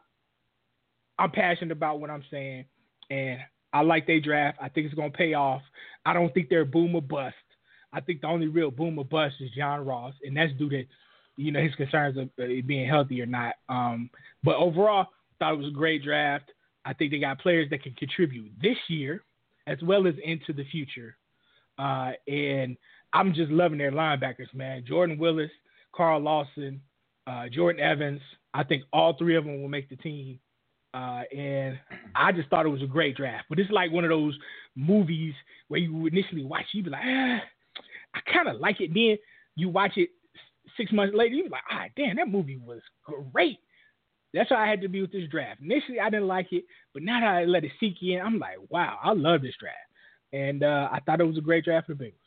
I'm passionate about what I'm saying, and I like their draft. I think it's going to pay off. I don't think they're boom or bust. I think the only real boom or bust is John Ross, and that's due to, his concerns of being healthy or not. But overall, thought it was a great draft. I think they got players that can contribute this year as well as into the future. And I'm just loving their linebackers, man. Jordan Willis, Carl Lawson, Jordan Evans, I think all three of them will make the team. And I just thought it was a great draft. But it's like one of those movies where you initially watch it, you be like, I kind of like it. Then you watch it 6 months later, you be like, damn, that movie was great. That's how I had to be with this draft. Initially, I didn't like it, but now that I let it sink in, I'm like, wow, I love this draft. And I thought it was a great draft for the Bengals.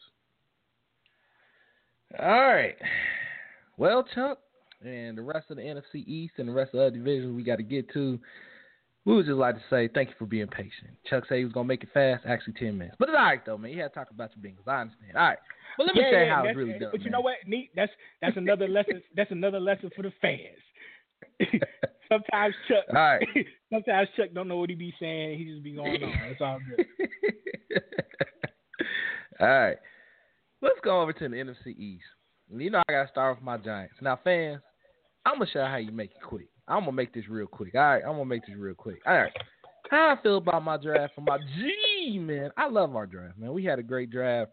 All right. Well, Chuck, and the rest of the NFC East and the rest of the other divisions we got to get to, we would just like to say thank you for being patient. Chuck said he was going to make it fast, actually 10 minutes. But it's all right, though, man. You had to talk about your Bengals. I understand. All right. Well, let me say how it's really done. But you know what, Neat? That's another lesson. That's another lesson for the fans. Sometimes Chuck don't know what he be saying. He just be going on. It's all good. All right. Let's go over to the NFC East. You know I got to start with my Giants. Now, fans, I'm going to show you how you make it quick. I'm going to make this real quick. All right? I'm going to make this real quick. All right. How I feel about my draft for my G, man. I love our draft, man. We had a great draft.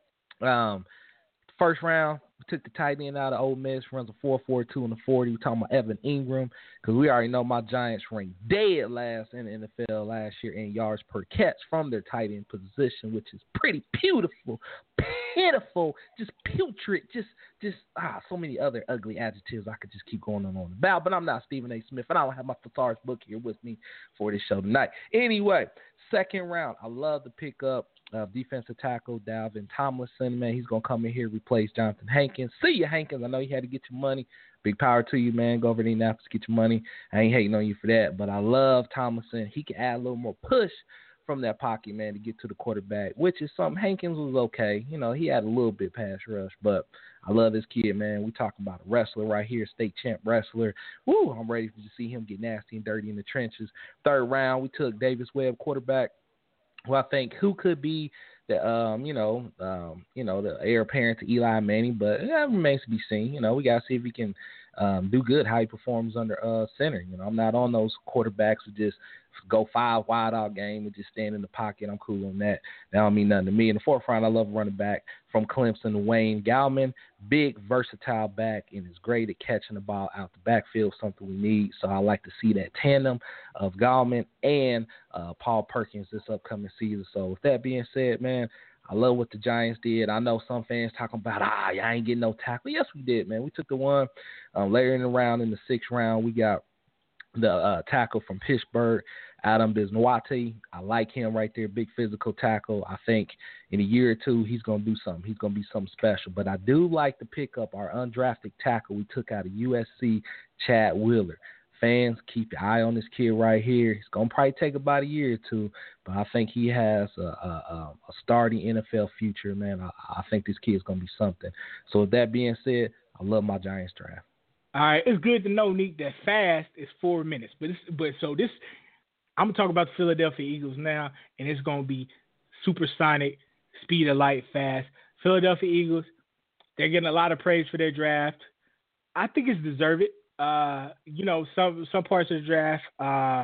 First round, we took the tight end out of Ole Miss, runs a 4.42 in the 40. We're talking about Evan Ingram because we already know my Giants ranked dead last in the NFL last year in yards per catch from their tight end position, which is pretty pitiful, just putrid, just so many other ugly adjectives I could just keep going on about. But I'm not Stephen A. Smith, and I don't have my thesaurus book here with me for this show tonight. Anyway, second round, I love to pick up defensive tackle Dalvin Tomlinson, man. He's going to come in here, replace Jonathan Hankins. See you, Hankins. I know you had to get your money. Big power to you, man. Go over to Indianapolis, get your money. I ain't hating on you for that, but I love Tomlinson. He can add a little more push from that pocket, man, to get to the quarterback, which is something. Hankins was okay. You know, he had a little bit pass rush, but I love this kid, man. We talking about a wrestler right here, state champ wrestler. Woo, I'm ready to see him get nasty and dirty in the trenches. Third round, we took Davis Webb, quarterback, who I think could be the the heir apparent to Eli Manning, but that remains to be seen. You know, we gotta see if he can do good, how he performs under center. You know, I'm not on those quarterbacks who just go 5 wide out game and just stand in the pocket. I'm cool on that. That don't mean nothing to me. In the fourth round, I love running back from Clemson, Wayne Gallman. Big, versatile back and is great at catching the ball out the backfield, something we need. So I like to see that tandem of Gallman and Paul Perkins this upcoming season. So with that being said, man, I love what the Giants did. I know some fans talking about, I ain't getting no tackle. Yes, we did, man. We took the one later in the round. In the sixth round, we got the tackle from Pittsburgh, Adam Bisnoati. I like him right there, big physical tackle. I think in a year or two, he's going to do something. He's going to be something special. But I do like to pick up our undrafted tackle we took out of USC, Chad Wheeler. Fans, keep your eye on this kid right here. He's going to probably take about a year or two, but I think he has a starting NFL future, man. I think this kid's going to be something. So with that being said, I love my Giants draft. All right, it's good to know, Nick, that fast is 4 minutes. But I'm going to talk about the Philadelphia Eagles now, and it's going to be supersonic, speed of light, fast. Philadelphia Eagles, they're getting a lot of praise for their draft. I think it's deserved. Some parts of the draft I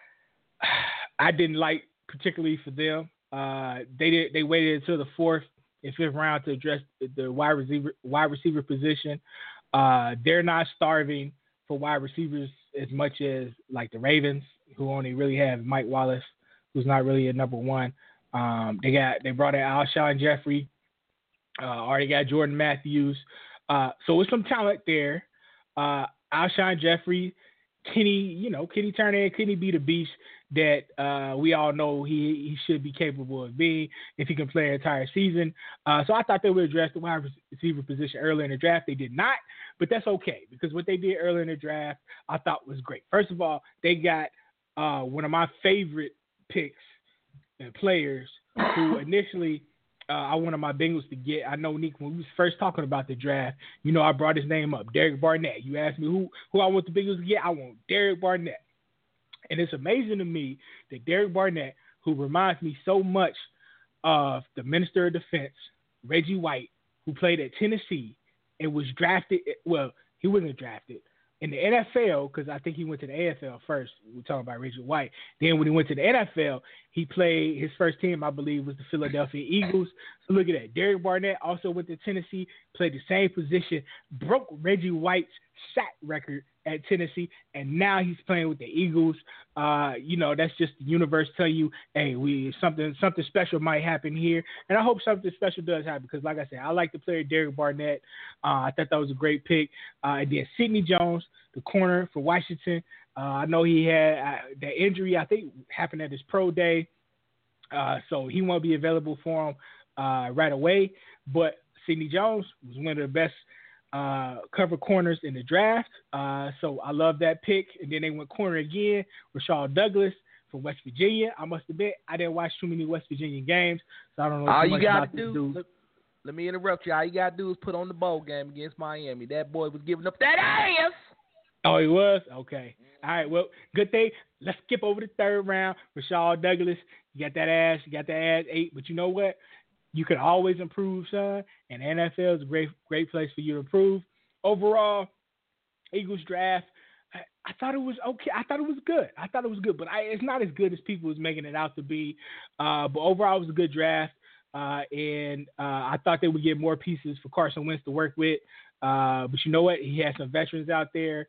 didn't like particularly for them. They waited until the fourth and fifth round to address the wide receiver position. They're not starving for wide receivers as much as like the Ravens, who only really have Mike Wallace, who's not really a number one. They brought in Alshon Jeffrey, already got Jordan Matthews. So with some talent there. Alshon Jeffrey, Kenny Turner, can he be the beast that we all know he should be capable of being if he can play an entire season? So I thought they would address the wide receiver position early in the draft. They did not, but that's okay because what they did early in the draft I thought was great. First of all, they got one of my favorite picks and players who initially I wanted my Bengals to get. I know, Nick, when we was first talking about the draft, I brought his name up, Derek Barnett. You asked me who I want the Bengals to get. I want Derek Barnett. And it's amazing to me that Derek Barnett, who reminds me so much of the Minister of Defense, Reggie White, who played at Tennessee and was drafted. Well, he wasn't drafted in the NFL because I think he went to the AFL first. We're talking about Reggie White. Then when he went to the NFL, he played his first team, I believe, was the Philadelphia Eagles. So look at that. Derek Barnett also went to Tennessee, played the same position, broke Reggie White's sack record at Tennessee, and now he's playing with the Eagles. That's just the universe telling you, hey, something special might happen here, and I hope something special does happen because, like I said, I like the player Derek Barnett. I thought that was a great pick. And then Sidney Jones, the corner for Washington. I know he had that injury, I think, happened at his pro day, so he won't be available for him right away. But Sidney Jones was one of the best cover corners in the draft. So I love that pick. And then they went corner again, Rashad Douglas from West Virginia. I must admit, I didn't watch too many West Virginia games, so I don't know too much about this dude. Let me interrupt you. All you got to do is put on the bowl game against Miami. That boy was giving up that ass. Oh, he was? Okay. All right, well, good thing. Let's skip over the third round. Rashad Douglas, you got that ass 8. But you know what? You can always improve, son, and NFL is a great place for you to improve. Overall, Eagles draft, I thought it was okay. I thought it was good. But it's not as good as people was making it out to be. But overall, it was a good draft, and I thought they would get more pieces for Carson Wentz to work with. But you know what? He had some veterans out there,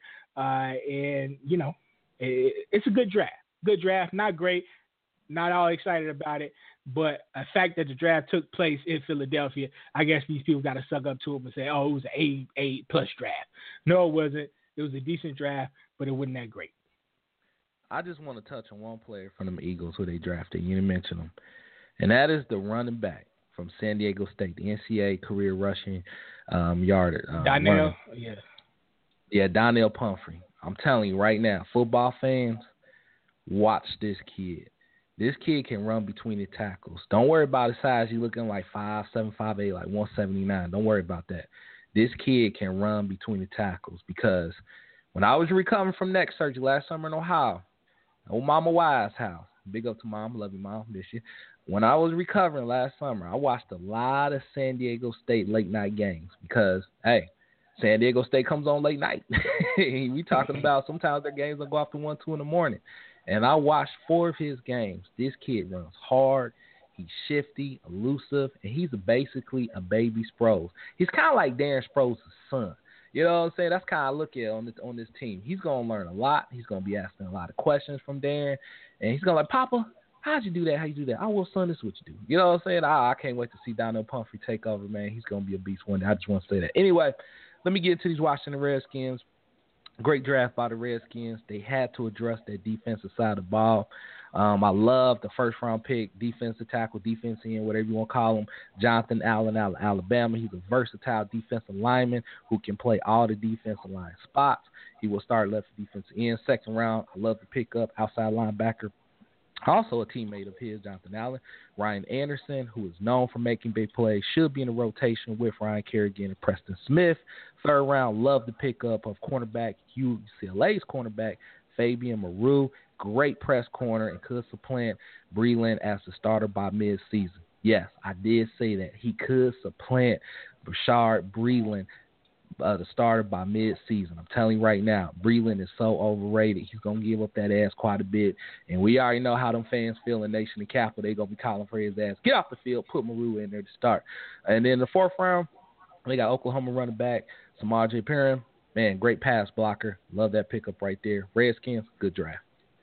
and, it's a good draft. Good draft, not great, not all excited about it. But the fact that the draft took place in Philadelphia, I guess these people got to suck up to him and say, oh, it was an A+ draft. No, it wasn't. It was a decent draft, but it wasn't that great. I just want to touch on one player from the Eagles who they drafted. You didn't mention him. And that is the running back from San Diego State, the NCAA career rushing yardage. Donnell, yeah. Yeah, Donnell Pumphrey. I'm telling you right now, football fans, watch this kid. This kid can run between the tackles. Don't worry about his size. He's looking like 5'7", 5'8", like 179. Don't worry about that. This kid can run between the tackles because when I was recovering from neck surgery last summer in Ohio, old Mama Wise's house, big up to Mom, love you, Mom, miss you. When I was recovering last summer, I watched a lot of San Diego State late-night games because, hey, San Diego State comes on late night. We talking about sometimes their games will go off to 1, 2 in the morning. And I watched 4 of his games. This kid runs hard. He's shifty, elusive, and he's basically a baby Sproles. He's kind of like Darren Sproles' son. You know what I'm saying? That's kind of look at on this team. He's going to learn a lot. He's going to be asking a lot of questions from Darren. And he's going to like, Papa, how'd you do that? How you do that? Oh, well, son, this is what you do. You know what I'm saying? I can't wait to see Donnell Pumphrey take over, man. He's going to be a beast one day. I just want to say that. Anyway, let me get into these Washington Redskins. Great draft by the Redskins. They had to address that defensive side of the ball. I love the first-round pick, defensive tackle, defensive end, whatever you want to call him, Jonathan Allen out of Alabama. He's a versatile defensive lineman who can play all the defensive line spots. He will start left defensive end. Second round, I love the pickup, outside linebacker. Also a teammate of his, Jonathan Allen, Ryan Anderson, who is known for making big plays, should be in a rotation with Ryan Kerrigan and Preston Smith. Third round, love the pickup of cornerback, UCLA's cornerback, Fabian Moreau. Great press corner and could supplant Breeland as the starter by mid-season. Yes, I did say that. He could supplant Bashaud Breeland, the starter by mid-season. I'm telling you right now, Breeland is so overrated. He's going to give up that ass quite a bit. And we already know how them fans feel in Nation and Capital. They're going to be calling for his ass. Get off the field, put Maru in there to start. And then the fourth round, they got Oklahoma running back, Samaje Perine. Man, great pass blocker. Love that pickup right there. Redskins, good draft.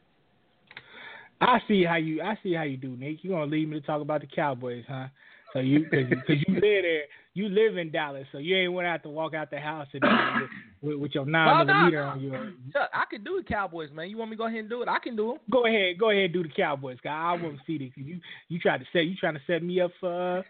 I see how you do, Nick. You gonna leave me to talk about the Cowboys, huh? So because you live there, you live in Dallas, so you ain't want to have to walk out the house with your 9mm on your. Chuck, I can do the Cowboys, man. You want me to go ahead and do it? I can do them. Go ahead, and do the Cowboys, guy. I want to see this. You trying to set me up for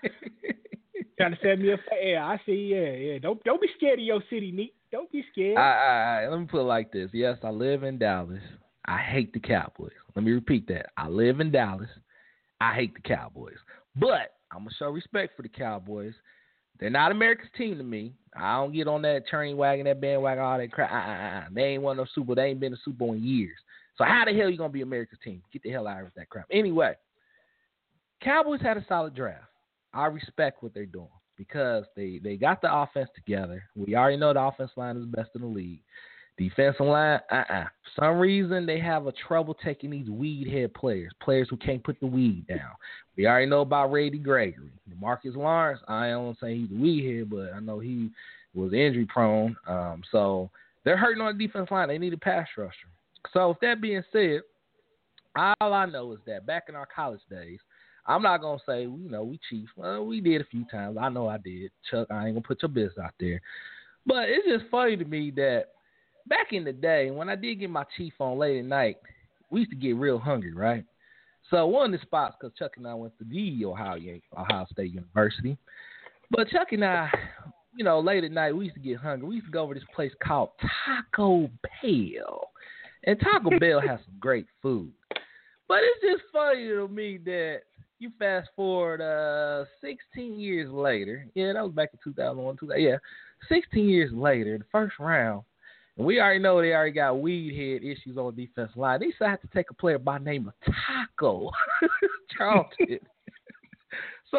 air. I see, yeah. Don't be scared of your city, Nick. Don't be scared. Let me put it like this. Yes, I live in Dallas. I hate the Cowboys. Let me repeat that. I live in Dallas. I hate the Cowboys. But I'm going to show respect for the Cowboys. They're not America's team to me. I don't get on that train wagon, that bandwagon, all that crap. They ain't won no Super Bowl. They ain't been to Super Bowl in years. So how the hell you going to be America's team? Get the hell out of that crap. Anyway, Cowboys had a solid draft. I respect what they're doing because they got the offense together. We already know the offense line is best in the league. Defensive line, For some reason, they have a trouble taking these weed head players who can't put the weed down. We already know about Randy Gregory. Marcus Lawrence, I don't say he's a weed head, but I know he was injury prone. So They're hurting on the defense line. They need a pass rusher. So with that being said, all I know is that back in our college days, I'm not going to say, we Chiefs. Well, we did a few times. I know I did. Chuck, I ain't going to put your business out there. But it's just funny to me that back in the day, when I did get my Chief on late at night, we used to get real hungry, right? So one of the spots, because Chuck and I went to the Ohio State University. But Chuck and I, late at night, we used to get hungry. We used to go over this place called Taco Bell. And Taco Bell has some great food. But it's just funny to me that you fast forward 16 years later. Yeah, that was back in 2001. 16 years later, the first round, and we already know they already got weed head issues on the defense line. They decided to take a player by the name of Taco Charlton. So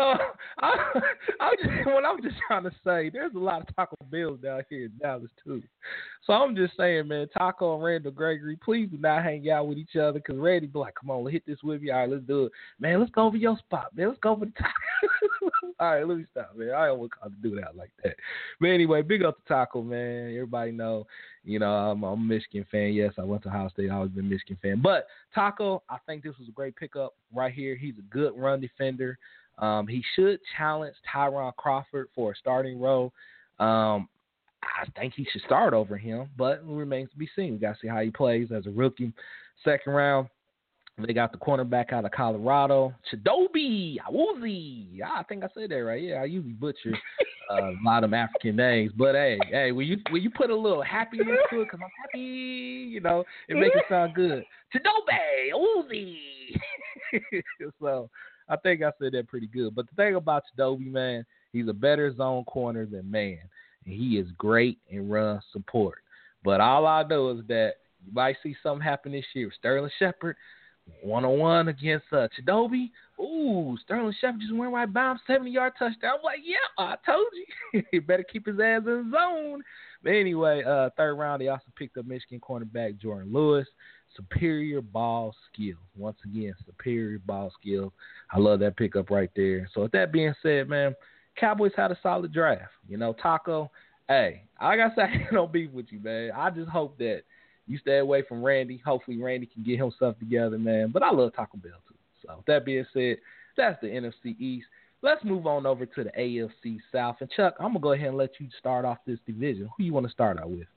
I'm just trying to say, there's a lot of Taco Bells down here in Dallas too. So I'm just saying, man, Taco and Randall Gregory, please do not hang out with each other, because Randy be like, come on, let's hit this with you. All right, let's do it. Man, let's go over your spot, man. Let's go over the Taco. All right, let me stop, man. I don't want to do that like that. But anyway, big up to Taco, man. Everybody know, I'm a Michigan fan. Yes, I went to Ohio State. I've always been a Michigan fan. But Taco, I think this was a great pickup right here. He's a good run defender. He should challenge Tyron Crawford for a starting role. I think he should start over him, but it remains to be seen. We got to see how he plays as a rookie. Second round, they got the cornerback out of Colorado, Chidobe Awuzie. I think I said that right. Yeah, I usually butcher a lot of them African names, but hey, when you put a little happiness to it, because I'm happy, it makes it sound good. Chidobe Awuzie. So I think I said that pretty good. But the thing about Chidobe, man, he's a better zone corner than man. And he is great in run support. But all I know is that you might see something happen this year. Sterling Shepard, one-on-one against Chidobe. Ooh, Sterling Shepard just went right by him, 70-yard touchdown. I'm like, yeah, I told you. He better keep his ass in the zone. But anyway, third round, they also picked up Michigan cornerback Jordan Lewis. Superior ball skills. Once again, superior ball skills. I love that pickup right there. So with that being said, man, Cowboys had a solid draft. Taco, hey, like I said, I don't beef with you, man. I just hope that you stay away from Randy. Hopefully Randy can get himself together, man. But I love Taco Bell, too. So with that being said, that's the NFC East. Let's move on over to the AFC South. And, Chuck, I'm going to go ahead and let you start off this division. Who you want to start out with?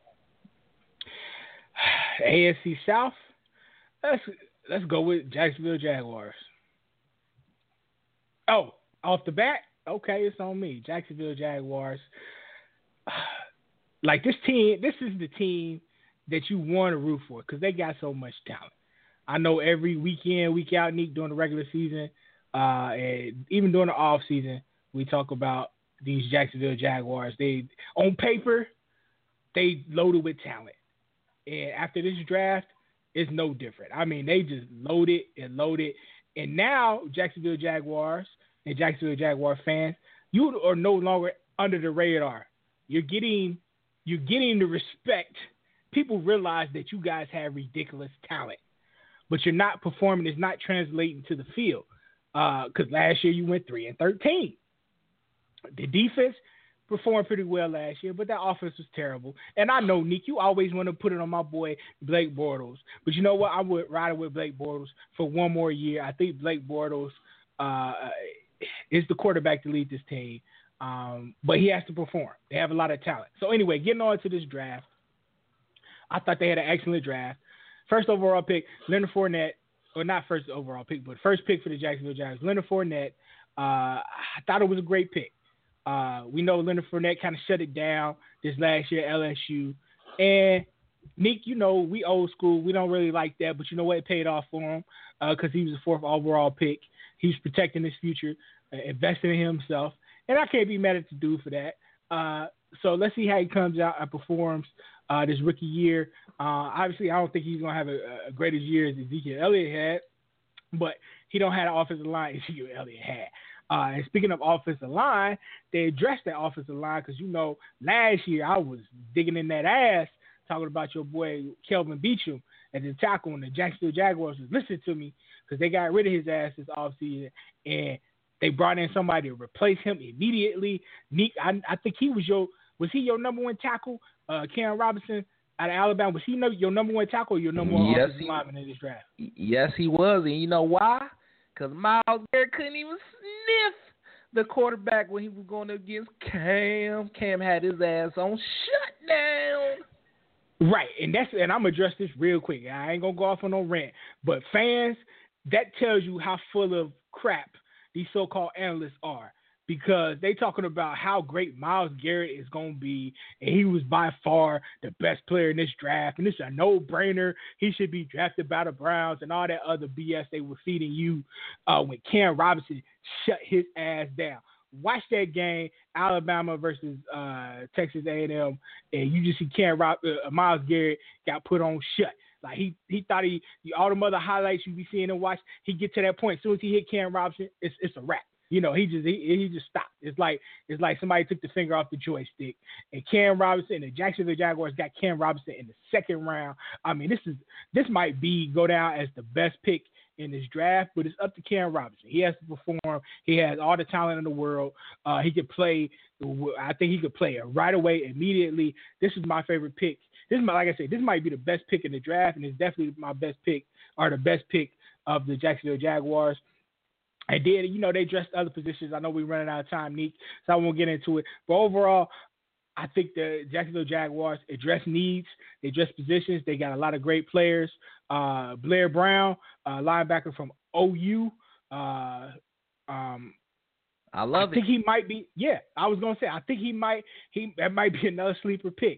AFC South, let's go with Jacksonville Jaguars. Oh, off the bat, okay, it's on me. Jacksonville Jaguars. Like this team, this is the team that you want to root for because they got so much talent. I know every week in, week out, Nick, during the regular season, and even during the off season, we talk about these Jacksonville Jaguars. They, on paper, they loaded with talent. And after this draft, it's no different. I mean, they just loaded and loaded. And now, Jacksonville Jaguars and Jacksonville Jaguar fans, you are no longer under the radar. You're getting the respect. People realize that you guys have ridiculous talent, but you're not performing. It's not translating to the field. Because last year you went 3-13. The defense performed pretty well last year, but that offense was terrible. And I know, Nick, you always want to put it on my boy Blake Bortles. But you know what? I would ride it with Blake Bortles for one more year. I think Blake Bortles is the quarterback to lead this team. But he has to perform. They have a lot of talent. So anyway, getting on to this draft, I thought they had an excellent draft. First overall pick, Leonard Fournette. Or not first overall pick, but first pick for the Jacksonville Jaguars, Leonard Fournette. I thought it was a great pick. We know Leonard Fournette kind of shut it down this last year at LSU. And, Nick, we old school. We don't really like that. But you know what? It paid off for him because he was the fourth overall pick. He was protecting his future, investing in himself. And I can't be mad at the dude for that. So let's see how he comes out and performs this rookie year. Obviously, I don't think he's going to have a greatest year as Ezekiel Elliott had. But he don't have an offensive line Ezekiel Elliott had. And speaking of offensive line, they addressed that offensive line because, last year I was digging in that ass talking about your boy Kelvin Beachum as the tackle, and the Jacksonville Jaguars was listening to me because they got rid of his ass this offseason, and they brought in somebody to replace him immediately. Nick, I think he was your number one tackle, Cam Robinson, out of Alabama? Was he your number one tackle or your number one offensive lineman in this draft? Yes, he was. And you know why? Because Myles Garrett couldn't even sniff the quarterback when he was going against Cam. Cam had his ass on shutdown. Right, and I'm gonna address this real quick. I ain't gonna go off on no rant, but fans, that tells you how full of crap these so-called analysts are. Because they talking about how great Myles Garrett is going to be, and he was by far the best player in this draft, and this is a no-brainer. He should be drafted by the Browns and all that other BS they were feeding you when Cam Robinson shut his ass down. Watch that game, Alabama versus Texas A&M, and you just see Myles Garrett got put on shut. Like he thought all the other highlights you be seeing and watch, he get to that point. As soon as he hit Cam Robinson, it's a wrap. You know, he just stopped. It's like somebody took the finger off the joystick. And Cam Robinson, the Jacksonville Jaguars got Cam Robinson in the second round. I mean, this might go down as the best pick in this draft, but it's up to Cam Robinson. He has to perform. He has all the talent in the world. He could play. I think he could play it right away, immediately. This is my favorite pick. Like I said, this might be the best pick in the draft, and it's definitely my best pick, or the best pick of the Jacksonville Jaguars. And then, you know, they addressed other positions. I know we're running out of time, Neek, so I won't get into it. But overall, I think the Jacksonville Jaguars address needs. They address positions. They got a lot of great players. Blair Brown, linebacker from OU. I think he might be. Yeah, I was gonna say. I think that might be another sleeper pick.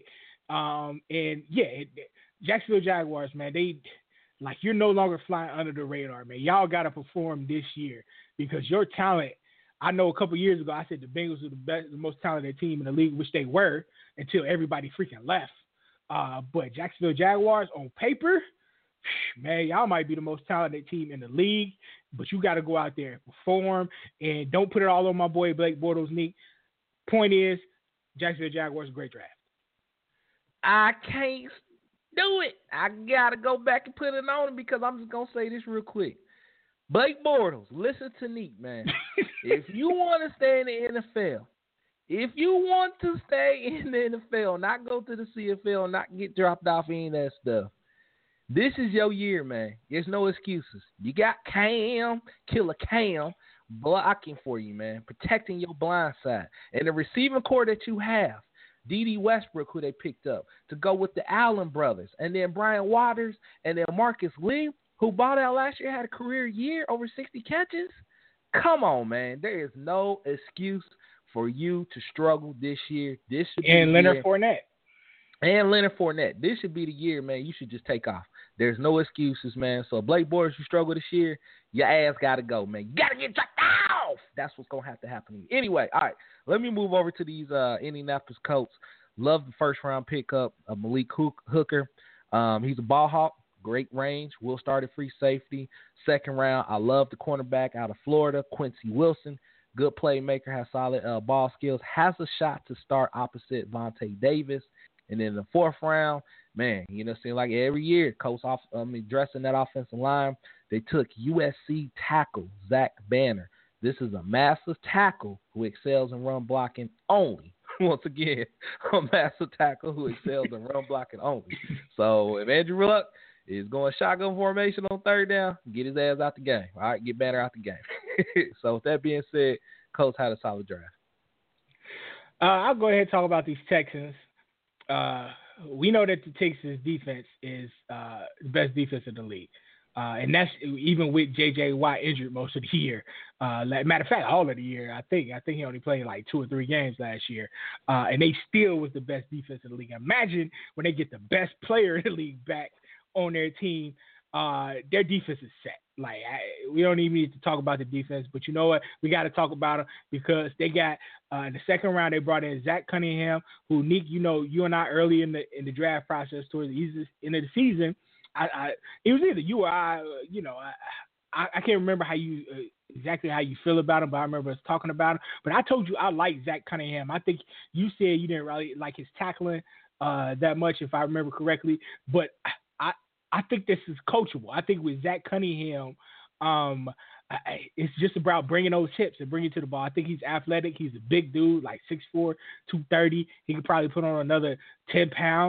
Jacksonville Jaguars, man. You're no longer flying under the radar, man. Y'all got to perform this year because your talent. I know a couple years ago I said the Bengals were the most talented team in the league, which they were until everybody freaking left. But Jacksonville Jaguars on paper, man, y'all might be the most talented team in the league. But you got to go out there and perform, and don't put it all on my boy Blake Bortles. Neat. Point is, Jacksonville Jaguars, great draft. I can't do it. I gotta go back and put it on him because I'm just gonna say this real quick. Blake Bortles, listen to Neat, man. If you want to stay in the NFL, not go to the CFL, not get dropped off any of that stuff, this is your year, man. There's no excuses. You got Cam, Killer Cam, blocking for you, man, protecting your blind side. And the receiving core that you have, D.D. Westbrook, who they picked up, to go with the Allen brothers, and then Brian Waters, and then Marcus Lee, who bought out last year, had a career year, over 60 catches. Come on, man. There is no excuse for you to struggle this year. This should be and Leonard Fournette. And Leonard Fournette. This should be the year, man. You should just take off. There's no excuses, man. So, Blake Bortles, you struggle this year, your ass got to go, man. You got to get dropped off. That's what's going to have to happen. Anyway, all right, let me move over to these Indianapolis Colts. Love the first-round pickup of Malik Hooker. He's a ball hawk, great range. Will start at free safety. Second round, I love the cornerback out of Florida, Quincy Wilson. Good playmaker, has solid ball skills, has a shot to start opposite Vontae Davis. And then in the fourth round, man, you know, it seems like every year, Colts dressing that offensive line, they took USC tackle Zach Banner. This is a massive tackle who excels in run blocking only. Once again, a massive tackle who excels in run blocking only. So if Andrew Luck is going shotgun formation on third down, get his ass out the game. All right, get Banner out the game. So with that being said, Colts had a solid draft. I'll go ahead and talk about these Texans. We know that the Texans defense is the best defense in the league. And that's even with J.J. Watt injured most of the year. Matter of fact, all of the year. I think he only played like 2 or 3 games last year. And they still was the best defense in the league. Imagine when they get the best player in the league back on their team, their defense is set. We don't even need to talk about the defense, but you know what? We got to talk about them because they got in the second round they brought in Zach Cunningham, who Nick, you know, you and I early in the draft process towards the end of the season. It was either you or I. You know, I can't remember exactly how you feel about him, but I remember us talking about him. But I told you I like Zach Cunningham. I think you said you didn't really like his tackling that much, if I remember correctly. But I think this is coachable. I think with Zach Cunningham, it's just about bringing those hips and bringing to the ball. I think he's athletic. He's a big dude, like 6'4", 230. He could probably put on another 10 pounds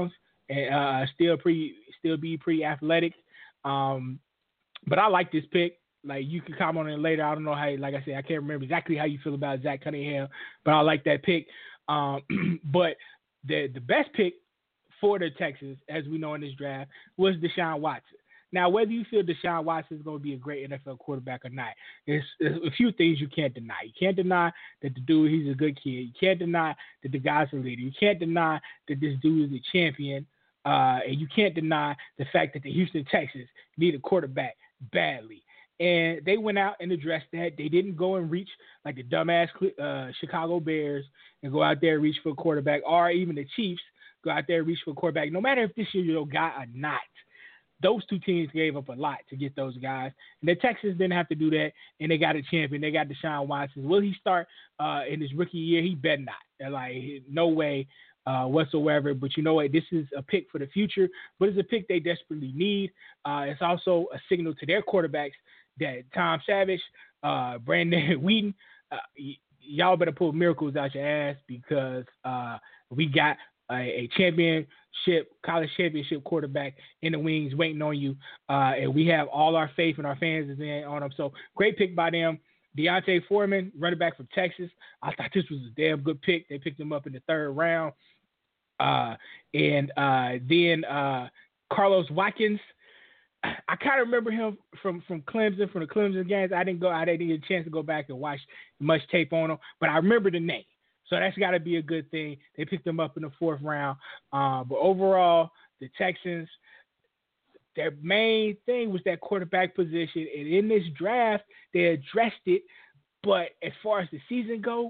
and still be pretty athletic. But I like this pick. Like, you can comment on it later. I don't know how. Like I said, I can't remember exactly how you feel about Zach Cunningham, but I like that pick. But the best pick for the Texans, as we know in this draft, was Deshaun Watson. Now, whether you feel Deshaun Watson is going to be a great NFL quarterback or not, there's a few things you can't deny. You can't deny that the dude, he's a good kid. You can't deny that the guy's a leader. You can't deny that this dude is a champion. And you can't deny the fact that the Houston Texans need a quarterback badly. And they went out and addressed that. They didn't go and reach like the dumbass Chicago Bears and go out there and reach for a quarterback, or even the Chiefs go out there and reach for a quarterback. No matter if this year you're a guy or not, those two teams gave up a lot to get those guys. And the Texans didn't have to do that, and they got a champion. They got Deshaun Watson. Will he start in his rookie year? He better not. They're like, no way whatsoever. But you know what? This is a pick for the future, but it's a pick they desperately need. It's also a signal to their quarterbacks that Tom Savage, Brandon Whedon, y'all better pull miracles out your ass, because we got a college championship quarterback in the wings waiting on you, and we have all our faith and our fans is in on him. So great pick by them. Deontay Foreman, running back from Texas. I thought this was a damn good pick. They picked him up in the third round. Then Carlos Watkins. I kind of remember him from Clemson, from the Clemson games. I didn't get a chance to go back and watch much tape on him, but I remember the name. So that's got to be a good thing. They picked him up in the fourth round. But overall, the Texans, their main thing was that quarterback position. And in this draft, they addressed it. But as far as the season go,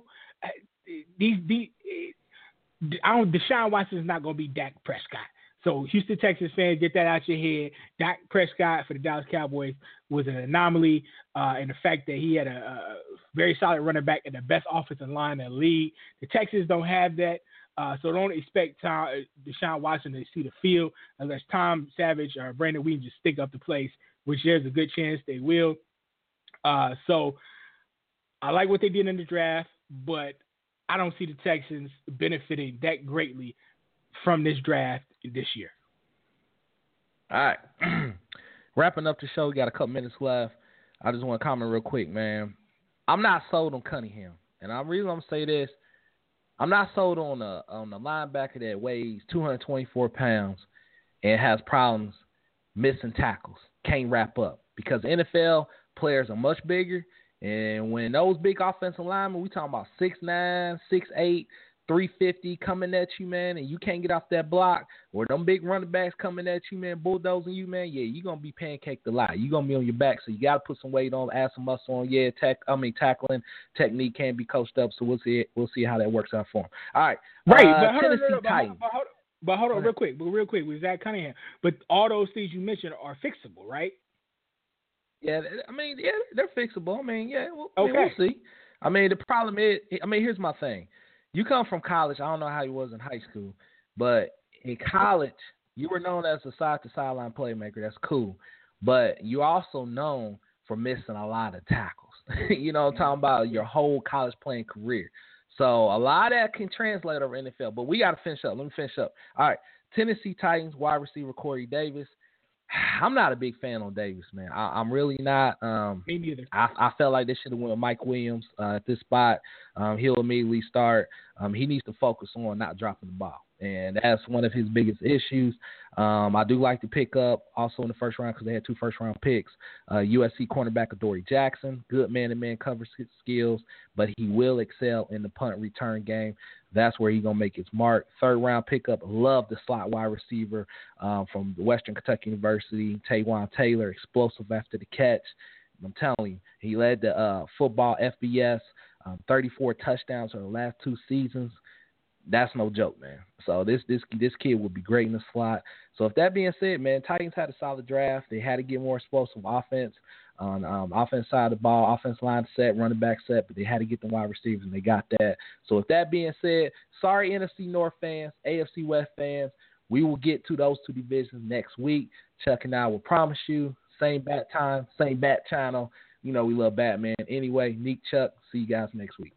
Deshaun Watson is not going to be Dak Prescott. So Houston Texans fans, get that out your head. Dak Prescott for the Dallas Cowboys was an anomaly, and the fact that he had a very solid running back and the best offensive line in the league. The Texans don't have that, so don't expect Deshaun Watson to see the field unless Tom Savage or Brandon Whedon just stick up the place, which there's a good chance they will. So I like what they did in the draft, but I don't see the Texans benefiting that greatly from this draft this year. All right. Wrapping up the show, we got a couple minutes left. I just want to comment real quick, man. I'm not sold on Cunningham. And the reason I'm going to say this, I'm not sold on the linebacker that weighs 224 pounds and has problems missing tackles, can't wrap up. Because NFL players are much bigger, and when those big offensive linemen, we talking about 6'9", 6'8", 350 coming at you, man, and you can't get off that block, or them big running backs coming at you, man, bulldozing you, man, yeah, you're going to be pancaked a lot. You're going to be on your back, so you got to put some weight on, add some muscle on. Yeah, tackling technique can be coached up, so we'll see how that works out for him. All right. Right, Titans. But hold on real quick, with Zach Cunningham. But all those things you mentioned are fixable, right? Yeah, they're fixable. Okay. We'll see. The problem is, here's my thing. You come from college. I don't know how he was in high school, but in college, you were known as a side-to-sideline playmaker. That's cool. But you're also known for missing a lot of tackles. You know what I'm talking about? Your whole college playing career. So a lot of that can translate over NFL. But we got to finish up. Let me finish up. All right. Tennessee Titans wide receiver Corey Davis. I'm not a big fan on Davis, man. I'm really not. Me neither. I felt like they should have went with Mike Williams at this spot. He'll immediately start. He needs to focus on not dropping the ball, and that's one of his biggest issues. I do like to pick up also in the first round because they had 2 first-round picks. USC cornerback Adoree Jackson, good man-to-man coverage skills, but he will excel in the punt return game. That's where he's going to make his mark. Third-round pickup, love the slot wide receiver from Western Kentucky University, Taywan Taylor, explosive after the catch. I'm telling you, he led the football FBS, 34 touchdowns for the last 2 seasons. That's no joke, man. So this kid would be great in the slot. So if that being said, man, Titans had a solid draft. They had to get more explosive offense on offense side of the ball, offense line set, running back set, but they had to get the wide receivers, and they got that. So with that being said, sorry NFC North fans, AFC West fans, we will get to those 2 divisions next week. Chuck and I will promise you, same bat time, same bat channel. You know we love Batman. Anyway, Neek, Chuck, see you guys next week.